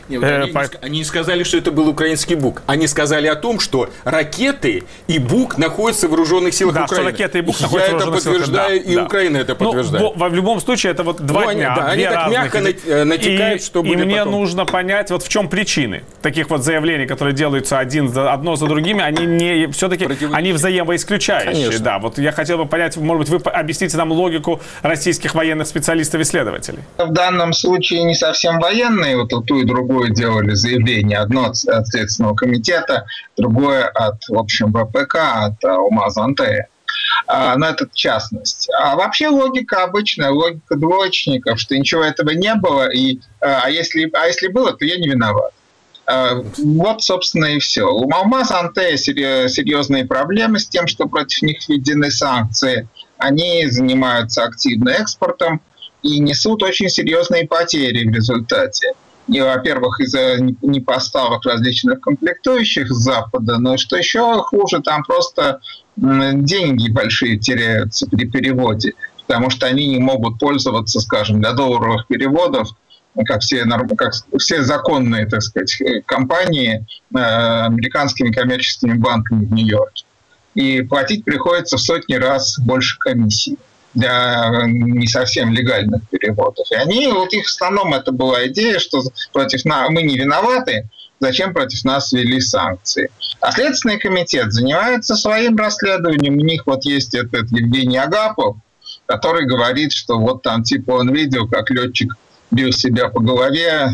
Нет, вот они,
Э, по...
не, они не сказали, что это был украинский БУК. Они сказали о том, что ракеты и БУК находятся в вооруженных силах
да,
Украины.
что ракеты и БУК
Я
находятся в
это
вооруженных силах.
подтверждаю,
Да,
и
да.
Украина это подтверждает.
Ну, в, в любом случае, это вот два
ну,
дня,
они, да,
две
они так
разных...
мягко на- натекают,
и,
что
и
были
мне
потом.
нужно понять, вот в чем причины таких вот заявлений, которые делаются один за, одно за другими, они не все-таки
Против...
они взаимоисключающие.
Конечно.
Да, вот я хотел бы понять, может быть, вы объясните нам логику российских военных специалистов-исследователей.
В данном случае не совсем военные, вот ту и другую делали заявление. Одно от, от Следственного комитета, другое от, в общем, ВПК, от УМАЗ-Антея. А, но это частность. А вообще логика обычная, логика двоечников, что ничего этого не было, и, а, если, а если было, то я не виноват. А, вот, собственно, и все. У УМАЗ-Антея серьезные проблемы с тем, что против них введены санкции. Они занимаются активно экспортом и несут очень серьезные потери в результате. И, во-первых, из-за непоставок различных комплектующих с Запада, но что еще хуже, там просто деньги большие теряются при переводе, потому что они не могут пользоваться, скажем, для долларовых переводов, как все, как все законные, так сказать, компании, американскими коммерческими банками в Нью-Йорке. И платить приходится в сотни раз больше комиссий для не совсем легальных переводов. И они, вот их в основном это была идея, что против нас, мы не виноваты, зачем против нас ввели санкции. А Следственный комитет занимается своим расследованием. У них вот есть этот Евгений Агапов, который говорит, что вот там типа он видел, как летчик бил себя по голове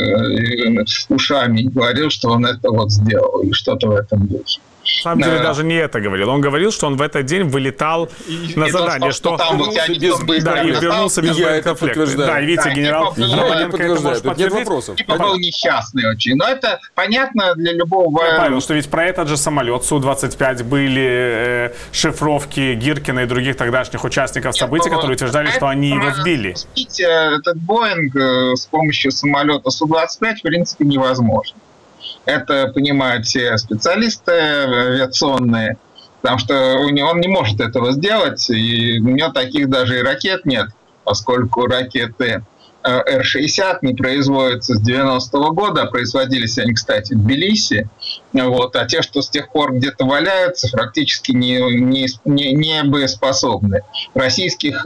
э, ушами и говорил, что он это вот сделал, и что-то в этом духе.
На самом деле, даже не это говорил. Он говорил, что он в этот день вылетал и, на и задание, что, что там вот без, без, да, и вернулся без боевых конфликтов. Да, и вице-генерал
да,
Романенко это может подтвердить.
Нет вопросов. Типа был несчастный очень. Но это понятно для любого...
Я Павел, что ведь про этот же самолет Су двадцать пять были э, шифровки Гиркина и других тогдашних участников событий, которые утверждали, что они его сбили.
Сбить этот Боинг с помощью самолета Су двадцать пять в принципе невозможно. Это понимают все специалисты авиационные, потому что он не может этого сделать, и у него таких даже и ракет нет, поскольку ракеты Эр шестьдесят не производятся с девяностого года, производились они, кстати, в Тбилиси, вот, а те, что с тех пор где-то валяются, практически не, не, не, не боеспособны. Российских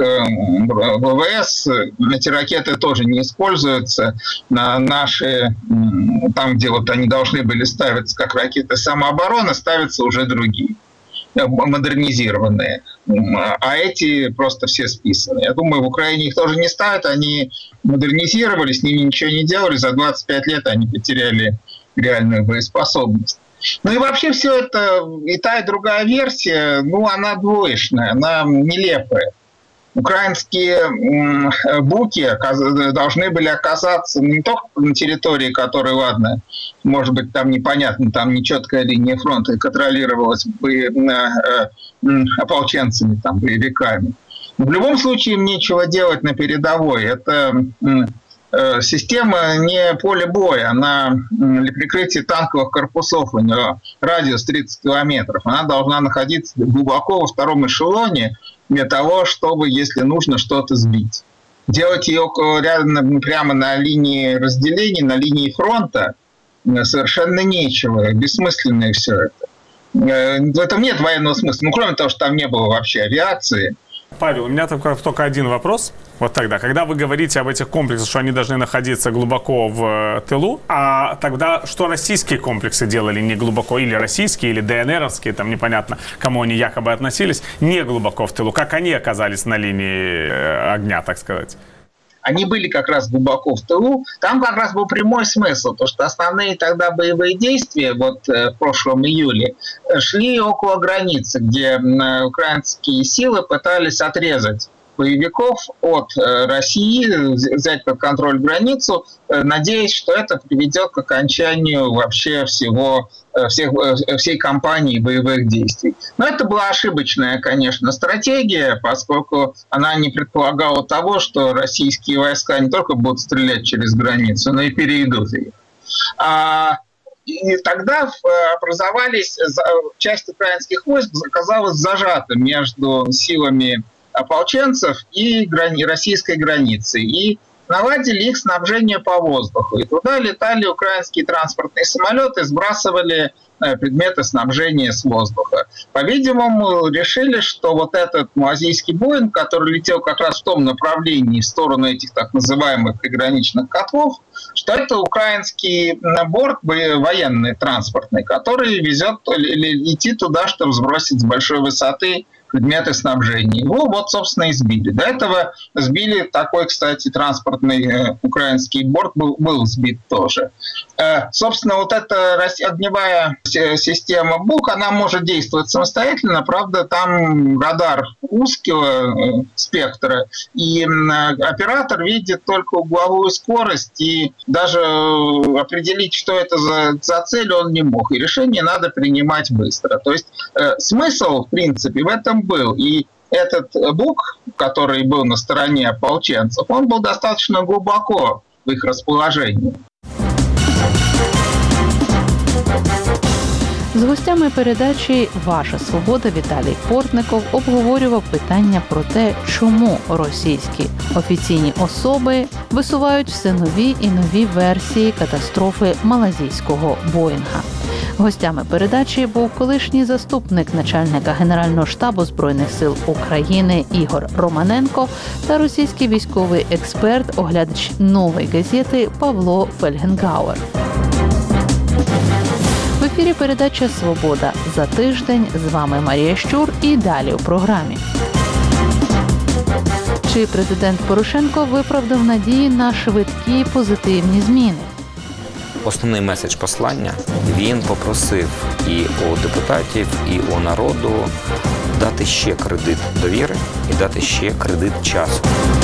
ВВС эти ракеты тоже не используются. На наши, там, где вот они должны были ставиться как ракеты самообороны, ставятся уже другие, модернизированные. А эти просто все списаны. Я думаю, в Украине их тоже не ставят. Они модернизировали, с ними ничего не делали. За двадцать пять лет они потеряли реальную боеспособность. Ну и вообще все это, и та, и другая версия, ну, она двоечная, она нелепая. Украинские буки должны были оказаться не только на территории, которая, ладно, может быть, там непонятно, там нечеткая линия фронта контролировалась бы ополченцами, там, боевиками. В любом случае им нечего делать на передовой. Это система не поле боя, она для прикрытия танковых корпусов, у нее радиус тридцать километров. Она должна находиться глубоко во втором эшелоне для того, чтобы, если нужно, что-то сбить. Делать ее рядом, прямо на линии разделения, на линии фронта совершенно нечего, бессмысленное все это. В этом нет военного смысла, ну, кроме того, что там не было вообще авиации.
Павел, у меня только, только один вопрос. Вот тогда, когда вы говорите об этих комплексах, что они должны находиться глубоко в тылу, а тогда что российские комплексы делали не глубоко, или российские, или ДНРовские, там непонятно, кому они якобы относились, не глубоко в тылу, как они оказались на линии огня, так сказать?
Они были как раз глубоко в тылу. Там как раз был прямой смысл, потому что основные тогда боевые действия, вот в прошлом июле, шли около границы, где украинские силы пытались отрезать боевиков от России, взять под контроль границу, надеясь, что это приведет к окончанию вообще всего, всех, всей кампании боевых действий. Но это была ошибочная, конечно, стратегия, поскольку она не предполагала того, что российские войска не только будут стрелять через границу, но и перейдут ее. А И тогда образовались, часть украинских войск оказалась зажата между силами ополченцев и грани, российской границей. И наладили их снабжение по воздуху. И туда летали украинские транспортные самолеты, сбрасывали предметы снабжения с воздуха. По-видимому, решили, что вот этот малазийский Боинг, который летел как раз в том направлении, в сторону этих так называемых приграничных котлов, что это украинский борт военный, транспортный, который везет, летит туда, чтобы сбросить с большой высоты предметы снабжения. Его вот, собственно, и сбили. До этого сбили такой, кстати, транспортный э, украинский борт был, был сбит тоже. Э, собственно, вот эта огневая система БУК, она может действовать самостоятельно, правда, там радар узкого э, спектра, и э, оператор видит только угловую скорость, и даже определить, что это за, за цель, он не мог. И решение надо принимать быстро. То есть э, смысл, в принципе, в этом был. И этот БУК, который был на стороне ополченцев, он был достаточно глубоко в их расположении.
З гостями передачі «Ваша свобода» Віталій Портников обговорював питання про те, чому російські офіційні особи висувають все нові і нові версії катастрофи малазійського Боїнга. Гостями передачі був колишній заступник начальника Генерального штабу Збройних сил України Ігор Романенко та російський військовий експерт, оглядач «Нової газети» Павло Фельгенгауер. В ефірі передача «Свобода за тиждень». З вами Марія Щур і далі у програмі. Чи президент Порошенко виправдав надії на швидкі позитивні зміни?
Основний меседж послання, він попросив і у депутатів, і у народу дати ще кредит довіри і дати ще кредит часу.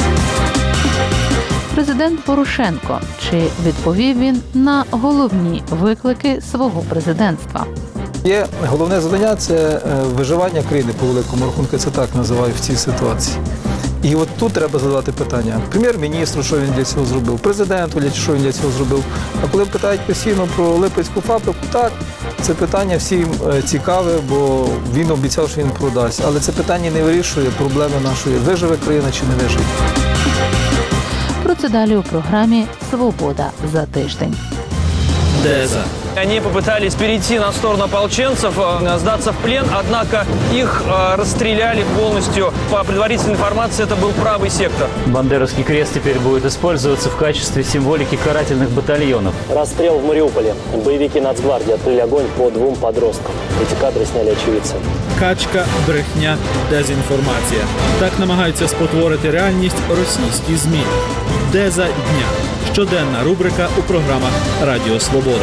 Президент Порошенко. Чи відповів він на головні виклики свого президентства?
Є головне завдання – це виживання країни по великому рахунку, це так називаю в цій ситуації. І от тут треба задавати питання прем'єр-міністру, що він для цього зробив, президенту, що він для цього зробив. А коли питають постійно про Липецьку фабрику, так, це питання всім цікаве, бо він обіцяв, що він продасть. Але це питання не вирішує проблеми нашої, виживе країна чи не виживе.
Про це далі у програмі «Свобода за тиждень».
Деза. Они попытались перейти на сторону ополченцев, сдаться в плен, однако их расстреляли полностью. По предварительной информации, это был правый сектор.
Бандеровский крест теперь будет использоваться в качестве символики карательных батальонов.
Расстрел в Мариуполе. Боевики Нацгвардии открыли огонь по двум подросткам. Эти кадры сняли очевидцы.
Качка, брехня, дезінформація. Так намагаються спотворити реальність російські ЗМІ. Деза дня. Щоденна рубрика у програмах «Радіо Свобода».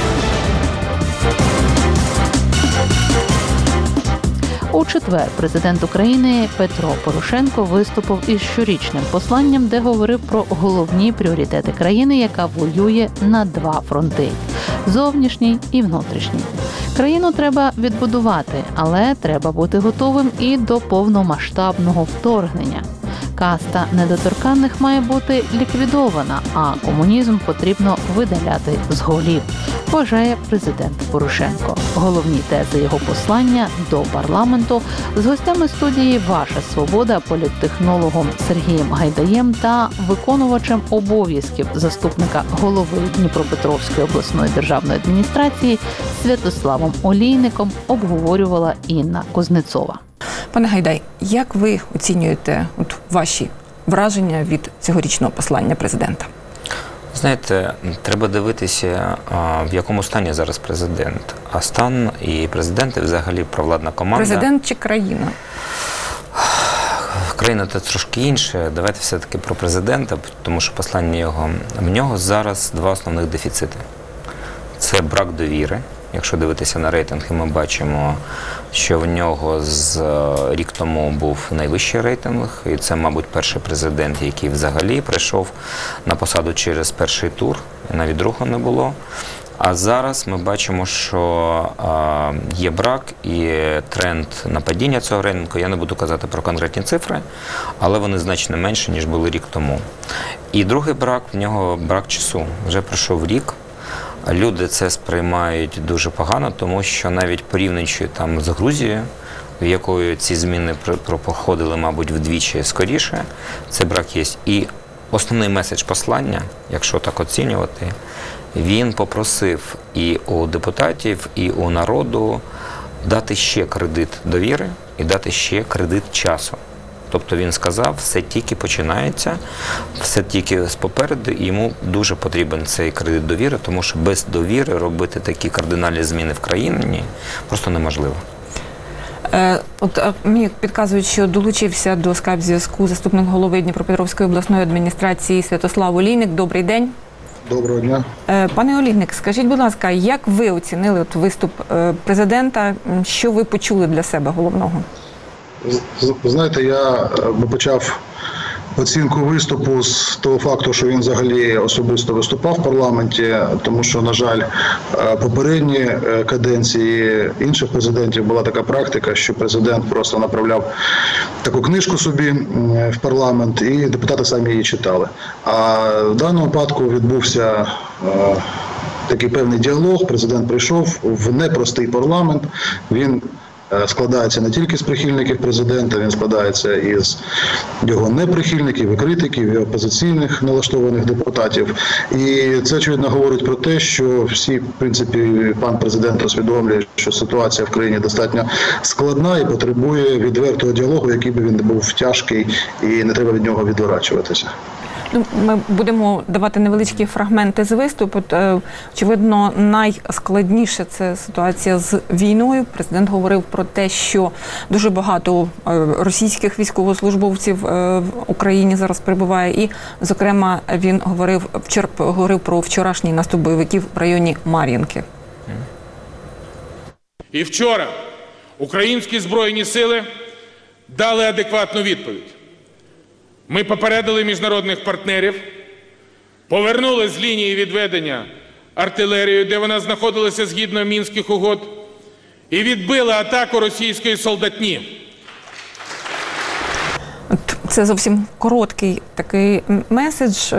У четвер президент України Петро Порошенко виступив із щорічним посланням, де говорив про головні пріоритети країни, яка воює на два фронти – зовнішній і внутрішній. Країну треба відбудувати, але треба бути готовим і до повномасштабного вторгнення. Каста недоторканних має бути ліквідована, а комунізм потрібно видаляти з голів, вважає президент Порошенко. Головні тези його послання до парламенту з гостями студії «Ваша свобода», політтехнологом Сергієм Гайдаєм та виконувачем обов'язків заступника голови Дніпропетровської обласної державної адміністрації Святославом Олійником обговорювала Інна Кузнецова.
Пане Гайдай, як ви оцінюєте от, ваші враження від цьогорічного послання президента?
Знаєте, треба дивитися, в якому стані зараз президент. А стан і президент, і взагалі провладна команда.
Президент чи країна?
Країна – це трошки інше. Давайте все-таки про президента, тому що послання його. В нього зараз два основних дефіцити. Це брак довіри. Якщо дивитися на рейтинги, ми бачимо, що в нього з рік тому був найвищий рейтинг, і це, мабуть, перший президент, який взагалі прийшов на посаду через перший тур, і навіть другого не було. А зараз ми бачимо, що а, є брак і тренд на падіння цього рейтингу. Я не буду казати про конкретні цифри, але вони значно менші, ніж були рік тому. І другий брак, в нього брак часу. Вже пройшов рік. Люди це сприймають дуже погано, тому що навіть порівнюючи там з Грузією, в якої ці зміни проходили, мабуть, вдвічі скоріше, це брак є. І основний меседж послання, якщо так оцінювати, він попросив і у депутатів, і у народу дати ще кредит довіри і дати ще кредит часу. Тобто він сказав, все тільки починається, все тільки попереду, і йому дуже потрібен цей кредит довіри, тому що без довіри робити такі кардинальні зміни в країні просто неможливо.
Е, от а, мені підказують, що долучився до скайп-зв'язку заступник голови Дніпропетровської обласної адміністрації Святослав Олійник. Добрий день.
Доброго дня.
Е, пане Олійник, скажіть, будь ласка, як ви оцінили от виступ е, президента? Що ви почули для себе головного?
Знаєте, я би почав оцінку виступу з того факту, що він взагалі особисто виступав в парламенті, тому що, на жаль, попередні каденції інших президентів була така практика, що президент просто направляв таку книжку собі в парламент, і депутати самі її читали. А в даному випадку відбувся такий певний діалог, президент прийшов в непростий парламент, він складається не тільки з прихильників президента, він складається із його неприхильників, і критиків, і опозиційних налаштованих депутатів. І це, очевидно, говорить про те, що всі, в принципі, пан президент усвідомлює, що ситуація в країні достатньо складна і потребує відвертого діалогу, який би він не був тяжкий, і не треба від нього відворачуватися.
Ну, ми будемо давати невеличкі фрагменти з виступу. Очевидно, найскладніше це ситуація з війною. Президент говорив про те, що дуже багато російських військовослужбовців в Україні зараз перебуває. І, зокрема, він говорив, вчора, говорив про вчорашній наступ бойовиків в районі Мар'їнки.
І вчора українські Збройні сили дали адекватну відповідь. Ми попередили міжнародних партнерів, повернули з лінії відведення артилерію, де вона знаходилася згідно Мінських угод, і відбили атаку російської солдатні.
Це зовсім короткий такий меседж.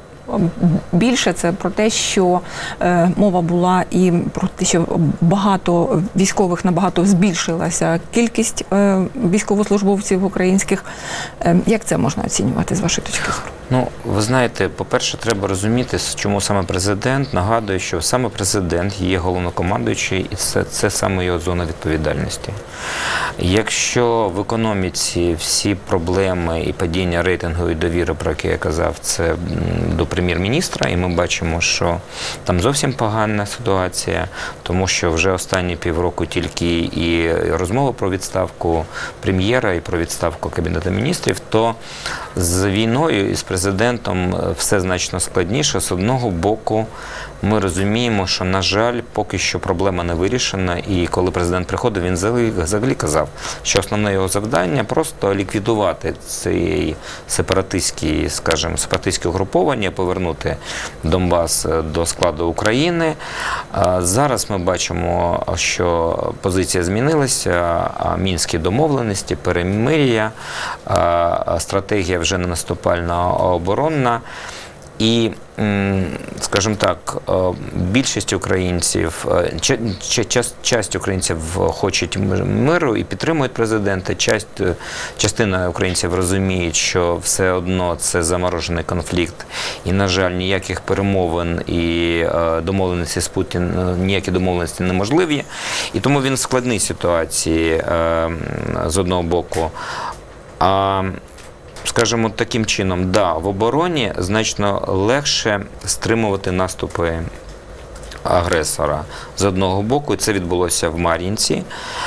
Більше це про те, що е, мова була і про те, що багато військових, набагато збільшилася кількість е, військовослужбовців українських. Е, як це можна оцінювати з вашої точки зору?
Ну, ви знаєте, по-перше, треба розуміти, чому саме президент нагадує, що саме президент є головнокомандуючий, і це, це саме його зона відповідальності. Якщо в економіці всі проблеми і падіння рейтингу і довіри, про яке я казав, це до прем'єр-міністра, і ми бачимо, що там зовсім погана ситуація, тому що вже останні півроку тільки і розмови про відставку прем'єра, і про відставку Кабінету міністрів, то з війною і з президентом все значно складніше. З одного боку, ми розуміємо, що, на жаль, поки що проблема не вирішена, і коли президент приходив, він взагалі казав, що основне його завдання – просто ліквідувати ці сепаратистські, скажімо, сепаратистські угруповання, повернути Донбас до складу України. Зараз ми бачимо, що позиція змінилася, мінські домовленості, перемир'я, стратегія вже не наступальна, а оборонна. І, скажімо так, більшість українців, частина українців хочуть миру і підтримують президента, частина українців розуміють, що все одно це заморожений конфлікт, і, на жаль, ніяких перемовин і домовленості з Путіним, ніякі домовленості неможливі. І тому він в складній ситуації, з одного боку. А скажімо, таким чином, да, в обороні значно легше стримувати наступи агресора з одного боку, і це відбулося в Мар'їнці.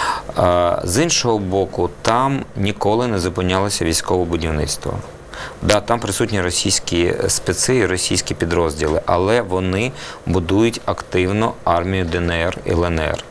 З іншого боку, там ніколи не зупинялося військове будівництво. Да, там присутні російські специ і російські підрозділи, але вони будують активно армію Де Ен Ер і Ел Ен Ер.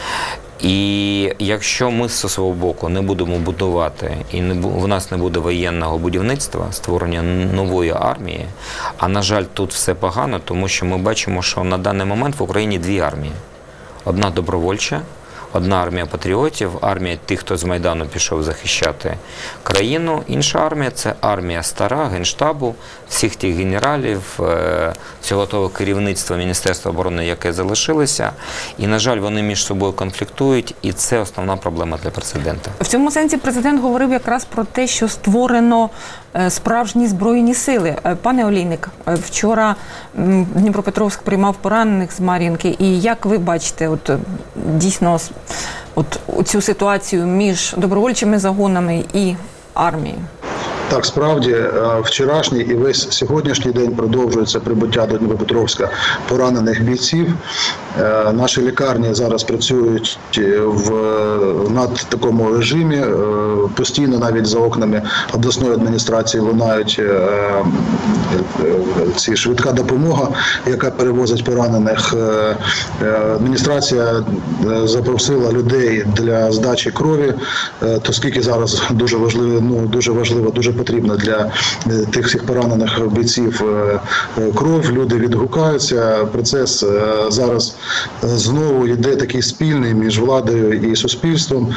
І якщо ми з свого боку не будемо будувати, і не, в нас не буде воєнного будівництва, створення нової армії, а, на жаль, тут все погано, тому що ми бачимо, що на даний момент в Україні дві армії. Одна добровольча, Одна армія патріотів, армія тих, хто з Майдану пішов захищати країну. Інша армія – це армія стара, Генштабу, всіх тих генералів, всього того керівництва Міністерства оборони, яке залишилося. І, на жаль, вони між собою конфліктують, і це основна проблема для президента.
В цьому сенсі президент говорив якраз про те, що створено справжні збройні сили. Пане Олійник, вчора Дніпропетровськ приймав поранених з Мар'їнки. І як ви бачите, от дійсно от цю ситуацію між добровольчими загонами і армією?
Так, справді, вчорашній і весь сьогоднішній день продовжується прибуття до Дніпропетровська поранених бійців. Наші лікарні зараз працюють в над такому режимі. Постійно навіть за окнами обласної адміністрації лунають ці швидка допомога, яка перевозить поранених. Адміністрація запросила людей для здачі крові, оскільки зараз дуже важливо, ну, дуже важливо, дуже потрібно для тих всіх поранених бійців кров. Люди відгукаються. Процес зараз знову йде такий спільний між владою і суспільством.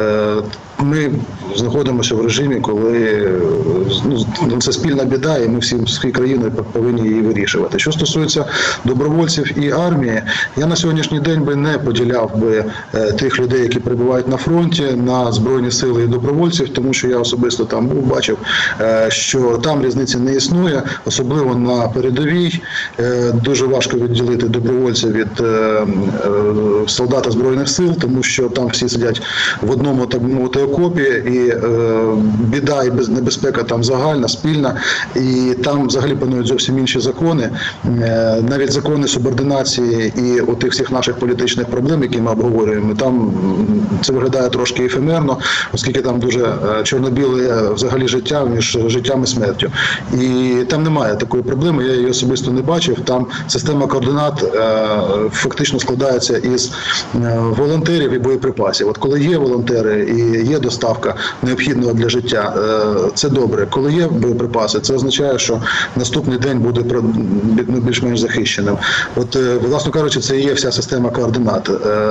Ми знаходимося в режимі, коли ну, це спільна біда, і ми всі всі країни повинні її вирішувати. Що стосується добровольців і армії, я на сьогоднішній день би не поділяв би тих людей, які перебувають на фронті, на Збройні сили і добровольців, тому що я особисто там був, бачив, що там різниці не існує, особливо на передовій. Дуже важко відділити добровольця від солдата Збройних сил, тому що там всі сидять в одному, так мовити, окопі, і е, біда і небезпека там загальна, спільна, і там взагалі панують зовсім інші закони. Е, навіть закони субординації і отих всіх наших політичних проблем, які ми обговорюємо, там це виглядає трошки ефемерно, оскільки там дуже чорно-біле взагалі життя між життям і смертю. І там немає такої проблеми, я її особисто не бачив. Там система координат е, фактично складається із е, волонтерів і боєприпасів. От коли є волонтери і є доставка необхідного для життя, це добре. Коли є боєприпаси, це означає, що наступний день буде більш-менш захищеним. От, власне кажучи, це і є вся система координат.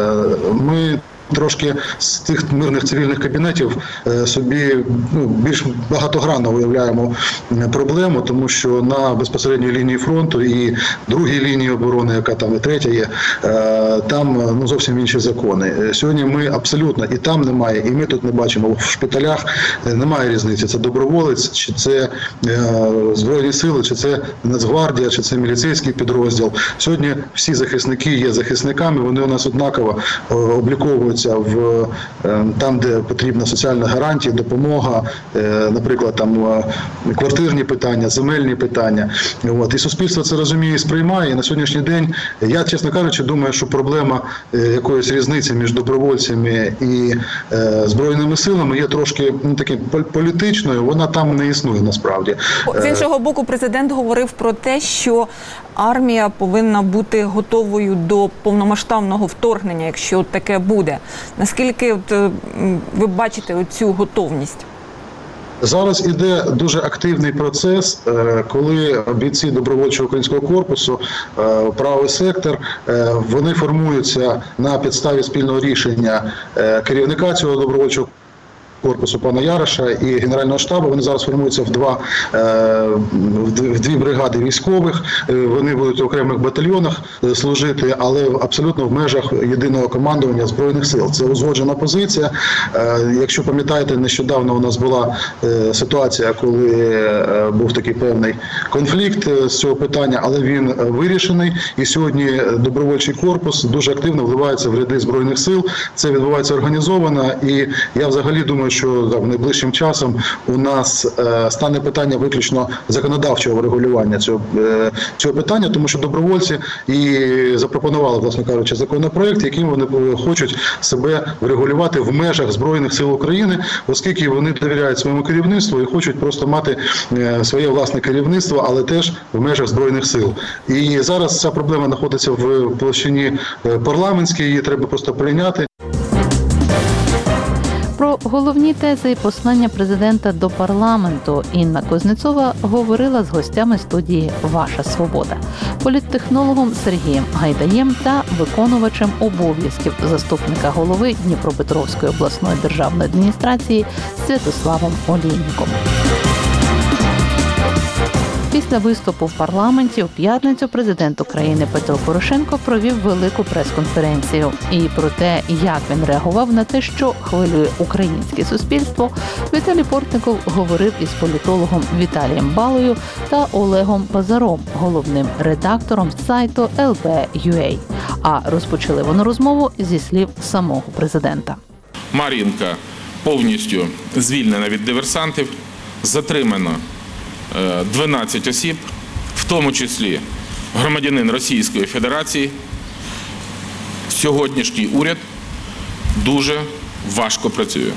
Ми трошки з тих мирних цивільних кабінетів собі ну, більш багатогранно уявляємо проблему, тому що на безпосередній лінії фронту і другій лінії оборони, яка там і третя є, там ну, зовсім інші закони. Сьогодні ми абсолютно і там немає, і ми тут не бачимо. В шпиталях немає різниці. Це доброволець, чи це Збройні сили, чи це Нацгвардія, чи це міліцейський підрозділ. Сьогодні всі захисники є захисниками, вони у нас однаково обліковують в там, де потрібна соціальна гарантія, допомога, наприклад, там квартирні питання, земельні питання. От. І суспільство це розуміє і сприймає. І на сьогоднішній день, я, чесно кажучи, думаю, що проблема якоїсь різниці між добровольцями і е, Збройними силами є трошки ну, таки, політичною, вона там не існує насправді.
З іншого боку, президент говорив про те, що армія повинна бути готовою до повномасштабного вторгнення, якщо таке буде. Наскільки от, ви бачите цю готовність?
Зараз іде дуже активний процес, коли бійці добровольчого українського корпусу, правий сектор, вони формуються на підставі спільного рішення керівника цього добровольчого корпусу пана Яроша і Генерального штабу. Вони зараз формуються в два в дві бригади військових. Вони будуть в окремих батальйонах служити, але абсолютно в межах єдиного командування Збройних сил. Це узгоджена позиція. Якщо пам'ятаєте, нещодавно у нас була ситуація, коли був такий певний конфлікт з цього питання, але він вирішений. І сьогодні добровольчий корпус дуже активно вливається в ряди Збройних сил. Це відбувається організовано, і я взагалі думаю, що так, найближчим часом у нас е, стане питання виключно законодавчого регулювання цього, е, цього питання, тому що добровольці і запропонували, власне кажучи, законопроект, яким вони хочуть себе врегулювати в межах Збройних сил України, оскільки вони довіряють своєму керівництву і хочуть просто мати е, своє власне керівництво, але теж в межах Збройних сил. І зараз ця проблема знаходиться в площині парламентській, її треба просто прийняти.
Про Про головні тези і послання президента до парламенту Інна Кузнецова говорила з гостями студії «Ваша свобода», політтехнологом Сергієм Гайдаєм та виконувачем обов'язків заступника голови Дніпропетровської обласної державної адміністрації Святославом Олійником. Після виступу в парламенті у п'ятницю президент України Петро Порошенко провів велику прес-конференцію. І про те, як він реагував на те, що хвилює українське суспільство, Віталій Портников говорив із політологом Віталієм Балою та Олегом Пазаром, головним редактором сайту ел бе ю ей. А розпочали вони розмову зі слів самого президента.
Мар'їнка повністю звільнена від диверсантів, затримано дванадцять осіб, в тому числі громадянин Російської Федерації. Сьогоднішній уряд дуже важко працює.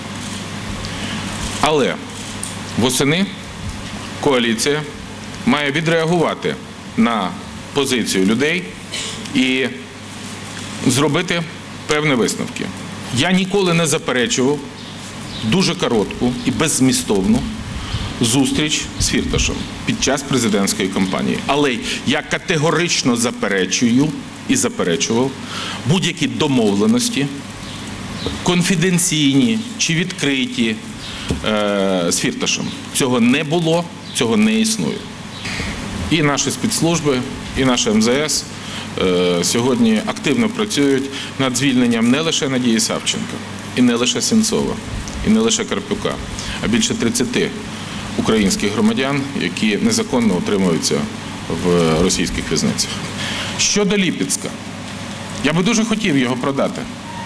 Але восени коаліція має відреагувати на позицію людей і зробити певні висновки. Я ніколи не заперечував дуже коротку і беззмістовну зустріч з Фірташем під час президентської кампанії. Але я категорично заперечую і заперечував будь-які домовленості, конфіденційні чи відкриті е, з Фірташем. Цього не було, цього не існує. І наші спецслужби, і наше ем зе ес е, сьогодні активно працюють над звільненням не лише Надії Савченко, і не лише Сенцова, і не лише Карпюка, а більше тридцяти українських громадян, які незаконно утримуються в російських в'язницях. Щодо Ліпецька, я би дуже хотів його продати.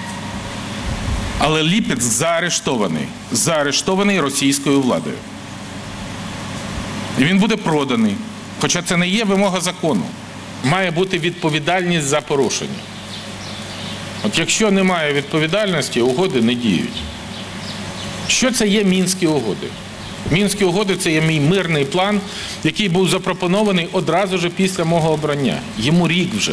Але Ліпецьк заарештований, заарештований російською владою. І він буде проданий, хоча це не є вимога закону. Має бути відповідальність за порушення. От якщо немає відповідальності, угоди не діють. Що це є Мінські угоди? Мінські угоди – це є мій мирний план, який був запропонований одразу ж після мого обрання. Йому рік вже.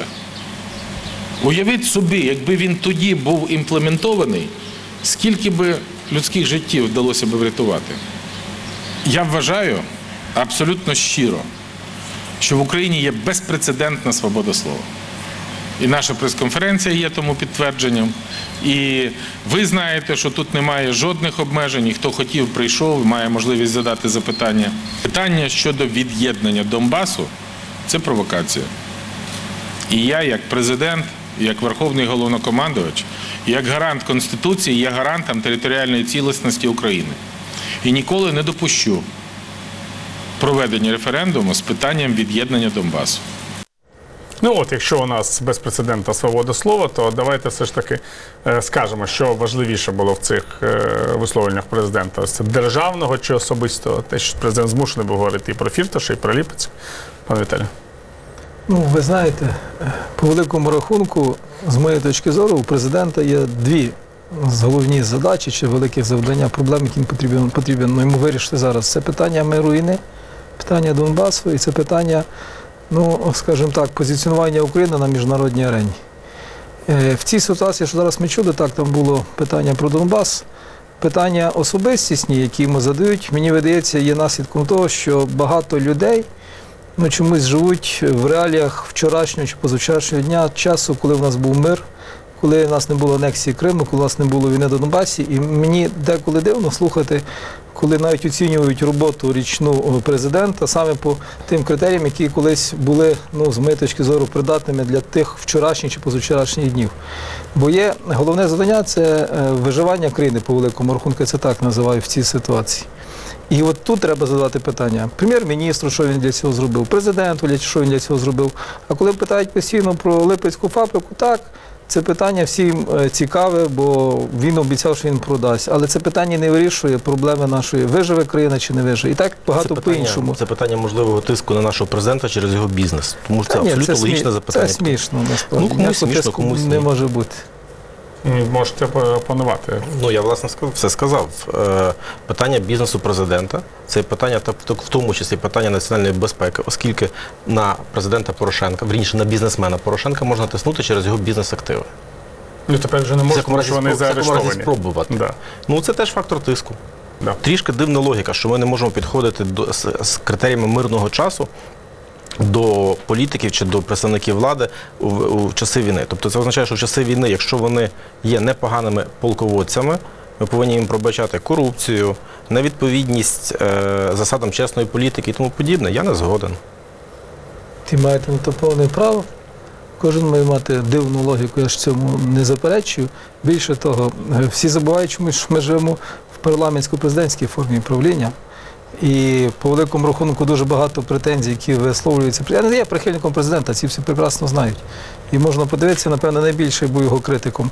Уявіть собі, якби він тоді був імплементований, скільки би людських життів вдалося б врятувати. Я вважаю абсолютно щиро, що в Україні є безпрецедентна свобода слова. І наша прес-конференція є тому підтвердженням. І ви знаєте, що тут немає жодних обмежень, і хто хотів, прийшов, має можливість задати запитання. Питання щодо від'єднання Донбасу – це провокація. І я, як президент, як Верховний Головнокомандувач, як гарант Конституції, є гарантом територіальної цілісності України. І ніколи не допущу проведення референдуму з питанням від'єднання Донбасу.
Ну от, якщо у нас безпрецедентна свобода слова, то давайте все ж таки е, скажемо, що важливіше було в цих е, висловленнях президента. Ось це державного чи особистого? Те, що президент змушений був говорити і про Фірташа, і про Ліпецьк. Пане Віталію.
Ну, ви знаєте, по великому рахунку, з моєї точки зору, у президента є дві головні задачі чи великих завдання, проблем, які потрібно, потрібно йому вирішити зараз. Це питання миру і війни, питання Донбасу і це питання, ну, скажімо так, позиціонування України на міжнародній арені. В цій ситуації, що зараз ми чули, так, там було питання про Донбас, питання особистісні, які йому задають, мені видається, є наслідком того, що багато людей ну, чомусь живуть в реаліях вчорашнього чи позавчорашнього дня, часу, коли в нас був мир, коли в нас не було анексії Криму, коли в нас не було війни на Донбасі. І мені деколи дивно слухати, коли навіть оцінюють роботу річну президента саме по тим критеріям, які колись були, ну, з моєї точки зору, придатними для тих вчорашніх чи позавчорашніх днів. Бо є головне завдання – це виживання країни, по великому рахунку, це так називаю в цій ситуації. І от тут треба задати питання прем'єр-міністру, що він для цього зробив, президенту, що він для цього зробив. А коли питають постійно про Липецьку фабрику, так, це питання всім цікаве, бо він обіцяв, що він продасть. Але це питання не вирішує проблеми нашої, виживе країна чи не виживе. І так багато по-іншому.
Це питання можливого тиску на нашого президента через його бізнес. Тому що це
Ні,
абсолютно
це
логічне
смі...
запитання.
Це смішно, насправді.
Ну, комусь смішно, комусь ні.
Не може бути.
Можете опанувати.
Ну, я, власне, все сказав. Питання бізнесу президента – це питання, в тому числі питання національної безпеки, оскільки на президента Порошенка, вірніше, на бізнесмена Порошенка можна тиснути через його бізнес-активи.
Ну, тепер вже не можуть, тому що вони
спро- в всякому разі
заарештовані.
спробувати.
Да.
Ну, це теж фактор тиску.
Да.
Трішки дивна логіка, що ми не можемо підходити до, з, з критеріями мирного часу до політиків чи до представників влади у, у часи війни. Тобто це означає, що в часи війни, якщо вони є непоганими полководцями, ми повинні їм пробачати корупцію, невідповідність е, засадам чесної політики і тому подібне. Я не згоден.
Ті маєте на то повне право. Кожен має мати дивну логіку, я ж цьому не заперечую. Більше того, всі забувають, що ми, що ми живемо в парламентсько-президентській формі правління. І по великому рахунку дуже багато претензій, які висловлюються. Я не є прихильником президента, ці всі прекрасно знають. І можна подивитися, напевно, найбільше я був його критиком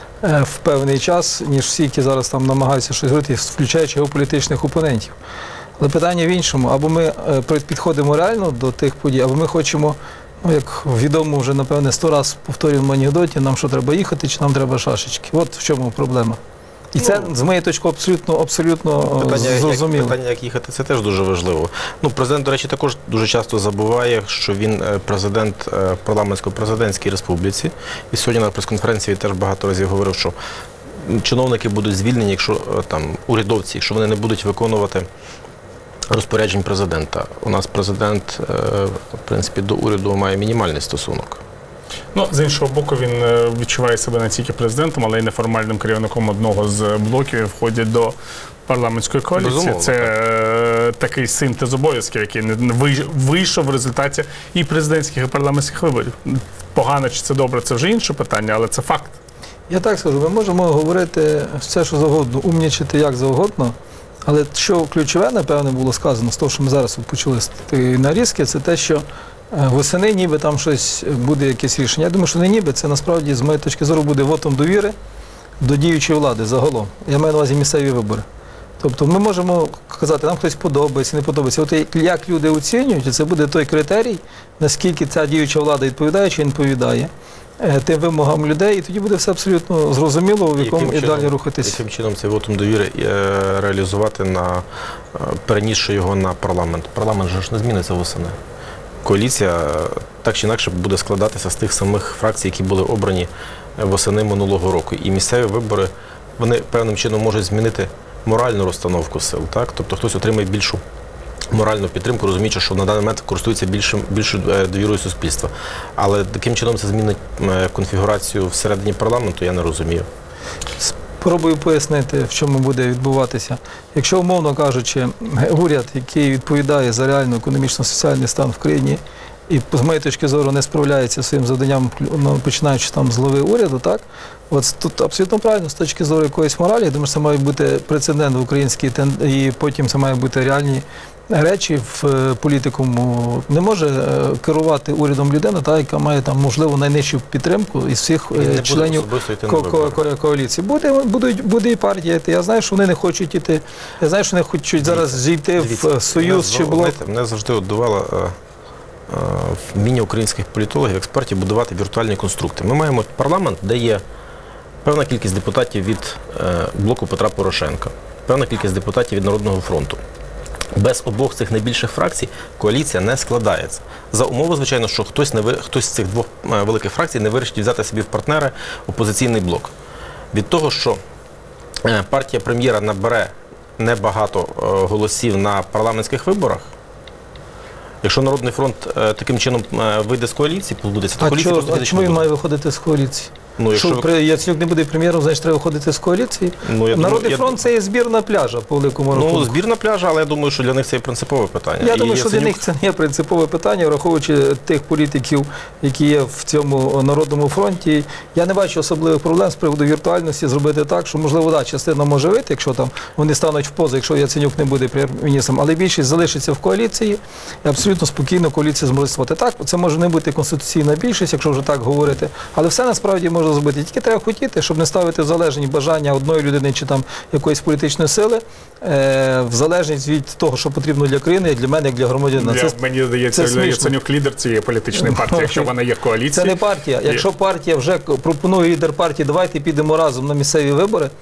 в певний час, ніж всі, які зараз там намагаються щось говорити, включаючи його політичних опонентів. Але питання в іншому. Або ми підходимо реально до тих подій, або ми хочемо, ну, як відомо вже, напевне, сто раз повторюємо анекдоті, нам що, треба їхати, чи нам треба шашечки. От в чому проблема. І це, з моєї точки, абсолютно, абсолютно
Питання,
зрозуміло.
як, питання, як їхати, це теж дуже важливо. Ну, президент, до речі, також дуже часто забуває, що він президент в парламентсько-президентській республіці. І сьогодні на прес-конференції теж багато разів говорив, що чиновники будуть звільнені, якщо там урядовці, якщо вони не будуть виконувати розпоряджень президента. У нас президент, в принципі, до уряду має мінімальний стосунок.
Ну, з іншого боку, він відчуває себе не тільки президентом, але й неформальним керівником одного з блоків і входить до парламентської коаліції.
Безумовно,
це так. Такий синтез обов'язків, який вийшов в результаті і президентських, і парламентських виборів. Погано чи це добре, це вже інше питання, але це факт.
Я так скажу, ми можемо говорити все, що завгодно, умнічити як завгодно, але що ключове, напевне, було сказано з того, що ми зараз почули з тієї нарізки, це те, що восени ніби там щось буде, якесь рішення. Я думаю, що не ніби, це насправді, з моєї точки зору, буде вотом довіри до діючої влади загалом. Я маю на увазі місцеві вибори. Тобто ми можемо казати, нам хтось подобається, не подобається. От як люди оцінюють, це буде той критерій, наскільки ця діюча влада відповідає чи не відповідає тим вимогам людей, і тоді буде все абсолютно зрозуміло, в якому і далі рухатись.
Яким чином цей вотум довіри реалізувати, на перенісши його на парламент? Парламент же ж не зміниться восени. Коаліція так чи інакше буде складатися з тих самих фракцій, які були обрані восени минулого року. І місцеві вибори, вони певним чином можуть змінити моральну розстановку сил. Так? Тобто хтось отримає більшу моральну підтримку, розуміючи, що на даний момент користується більшим, більшою довірою суспільства. Але таким чином це змінить конфігурацію всередині парламенту, я не розумію.
Спробую пояснити, в чому буде відбуватися. Якщо, умовно кажучи, уряд, який відповідає за реально економічно-соціальний стан в країні, і, з моєї точки зору, не справляється своїм завданням, починаючи там з глави уряду, так? От тут абсолютно правильно, з точки зору якоїсь моралі, я думаю, що це має бути прецедент в українській, і потім це має бути реальні речі в політикуму. Не може керувати урядом людина, та, яка має там, можливо, найнижчу підтримку із всіх членів ко ко ко коаліції. Буде, будуть, буде і партія. Я знаю, що вони не хочуть іти. Я знаю, що вони хочуть зараз зійти в союз чи блок.
Мене завжди от довела вміння українських політологів, експертів будувати віртуальні конструкти. Ми маємо парламент, де є певна кількість депутатів від блоку Петра Порошенка, певна кількість депутатів від Народного фронту. Без обох цих найбільших фракцій коаліція не складається. За умови, звичайно, що хтось, не, хтось з цих двох великих фракцій не вирішить взяти собі в партнери опозиційний блок. Від того, що партія прем'єра набере небагато голосів на парламентських виборах, якщо Народний фронт таким чином вийде з коаліції, позбудеться, то
а
коаліція
просто
а
чому він має виходити з коаліції?
Ну, якщо
що ви... Яценюк не буде прем'єром, значить треба виходити з коаліції?
Ну,
Народний
я...
фронт – це є збір на пляжа, по великому рахунку.
Ну, збір на пляжа, але я думаю, що для них це є принципове питання.
Я
І
думаю, що
Яценюк...
для них це не є принципове питання, враховуючи тих політиків, які є в цьому Народному фронті. Я не бачу особливих проблем з приводу віртуальності зробити так, що, можливо, да, частина може вийти, якщо там вони стануть в позу, якщо Яценюк не буде прем'єр-міністром, але більшість залишиться в коаліції і абсолютно спокійно коаліція зможе працювати. Так, це може не бути конституційна більшість, якщо вже так говорити, але все насправді можна зробити. Тільки треба хотіти, щоб не ставити в залежність бажання одної людини чи там якоїсь політичної сили, е, в залежність від того, що потрібно для країни, як для мене, як для громадянина.
Це, мені здається, Яценюк лідер цієї політичної партії, якщо вона є в коаліції.
Це не партія. Якщо партія вже пропонує лідер партії, давайте підемо разом на місцеві вибори,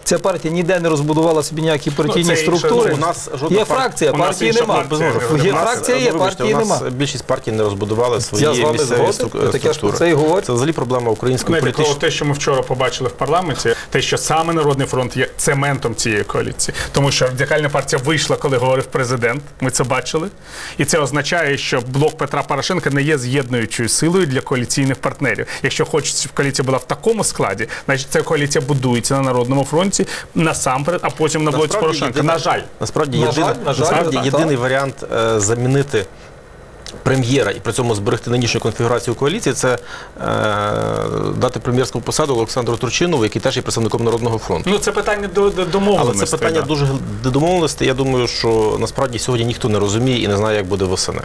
Ця партія ніде не розбудувала собі ніякі партійні
Ну, це
структури.
інше. У нас жодна
Є
пар-
фракція,
у нас
партії
інша
нема.
партія.
Є
У нас,
фракція, є,
ну, вибачте,
партії
у нас
нема.
більшість партій не розбудували свої
Я з вами
місцеві
згоден,
стру-
так я ж про
структури.
це і говорю.
Це взагалі проблема української
Знаєте,
політичної.
те, що ми вчора побачили в парламенті, те, що саме Народний фронт є цементом цієї коаліції. Тому що Радикальна партія вийшла, коли говорив президент, ми це бачили. І це означає, що блок Петра Порошенка не є з'єднуючою силою для коаліційних партнерів. Якщо хочеться, щоб коаліція була в такому складі, значить ця коаліція будується на Народному фронті насамперед, а потім на блоці
Насправді,
Порошенка.
єдина-
На жаль.
Насправді,
На
єдина,
жаль, на жаль,
насправді
так,
єдиний
так.
варіант е, замінити прем'єра і при цьому зберегти нинішню конфігурацію коаліції – це е, дати прем'єрську посаду Олександру Турчинову, який теж є представником Народного фронту.
Ну, це питання до, до домовленості.
Але це питання
да.
дуже до домовленості. Я думаю, що насправді сьогодні ніхто не розуміє і не знає, як буде восени.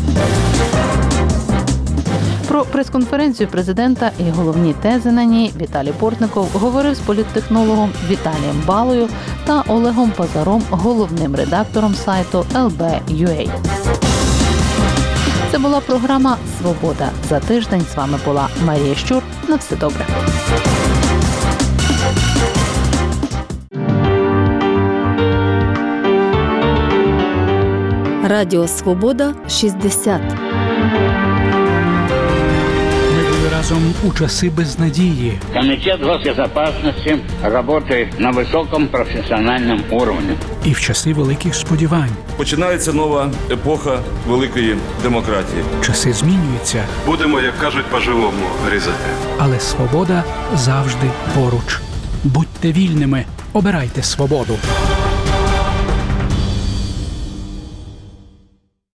Про прес-конференцію президента і головні тези на ній Віталій Портников говорив з політтехнологом Віталієм Балою та Олегом Пазаром, головним редактором сайту ел бе ю ей. Це була програма «Свобода». За тиждень з вами була Марія Щур. На все добре.
Радіо «Свобода» шістдесят.
Мы были разом у часы безнадеги.
Комитет госбезопасности работает на высоком профессиональном уровне.
І в часи великих сподівань.
Починається нова епоха великої демократії.
Часи змінюються,
Будемо, як кажуть, по-живому різати.
але свобода завжди поруч. Будьте вільними, обирайте свободу.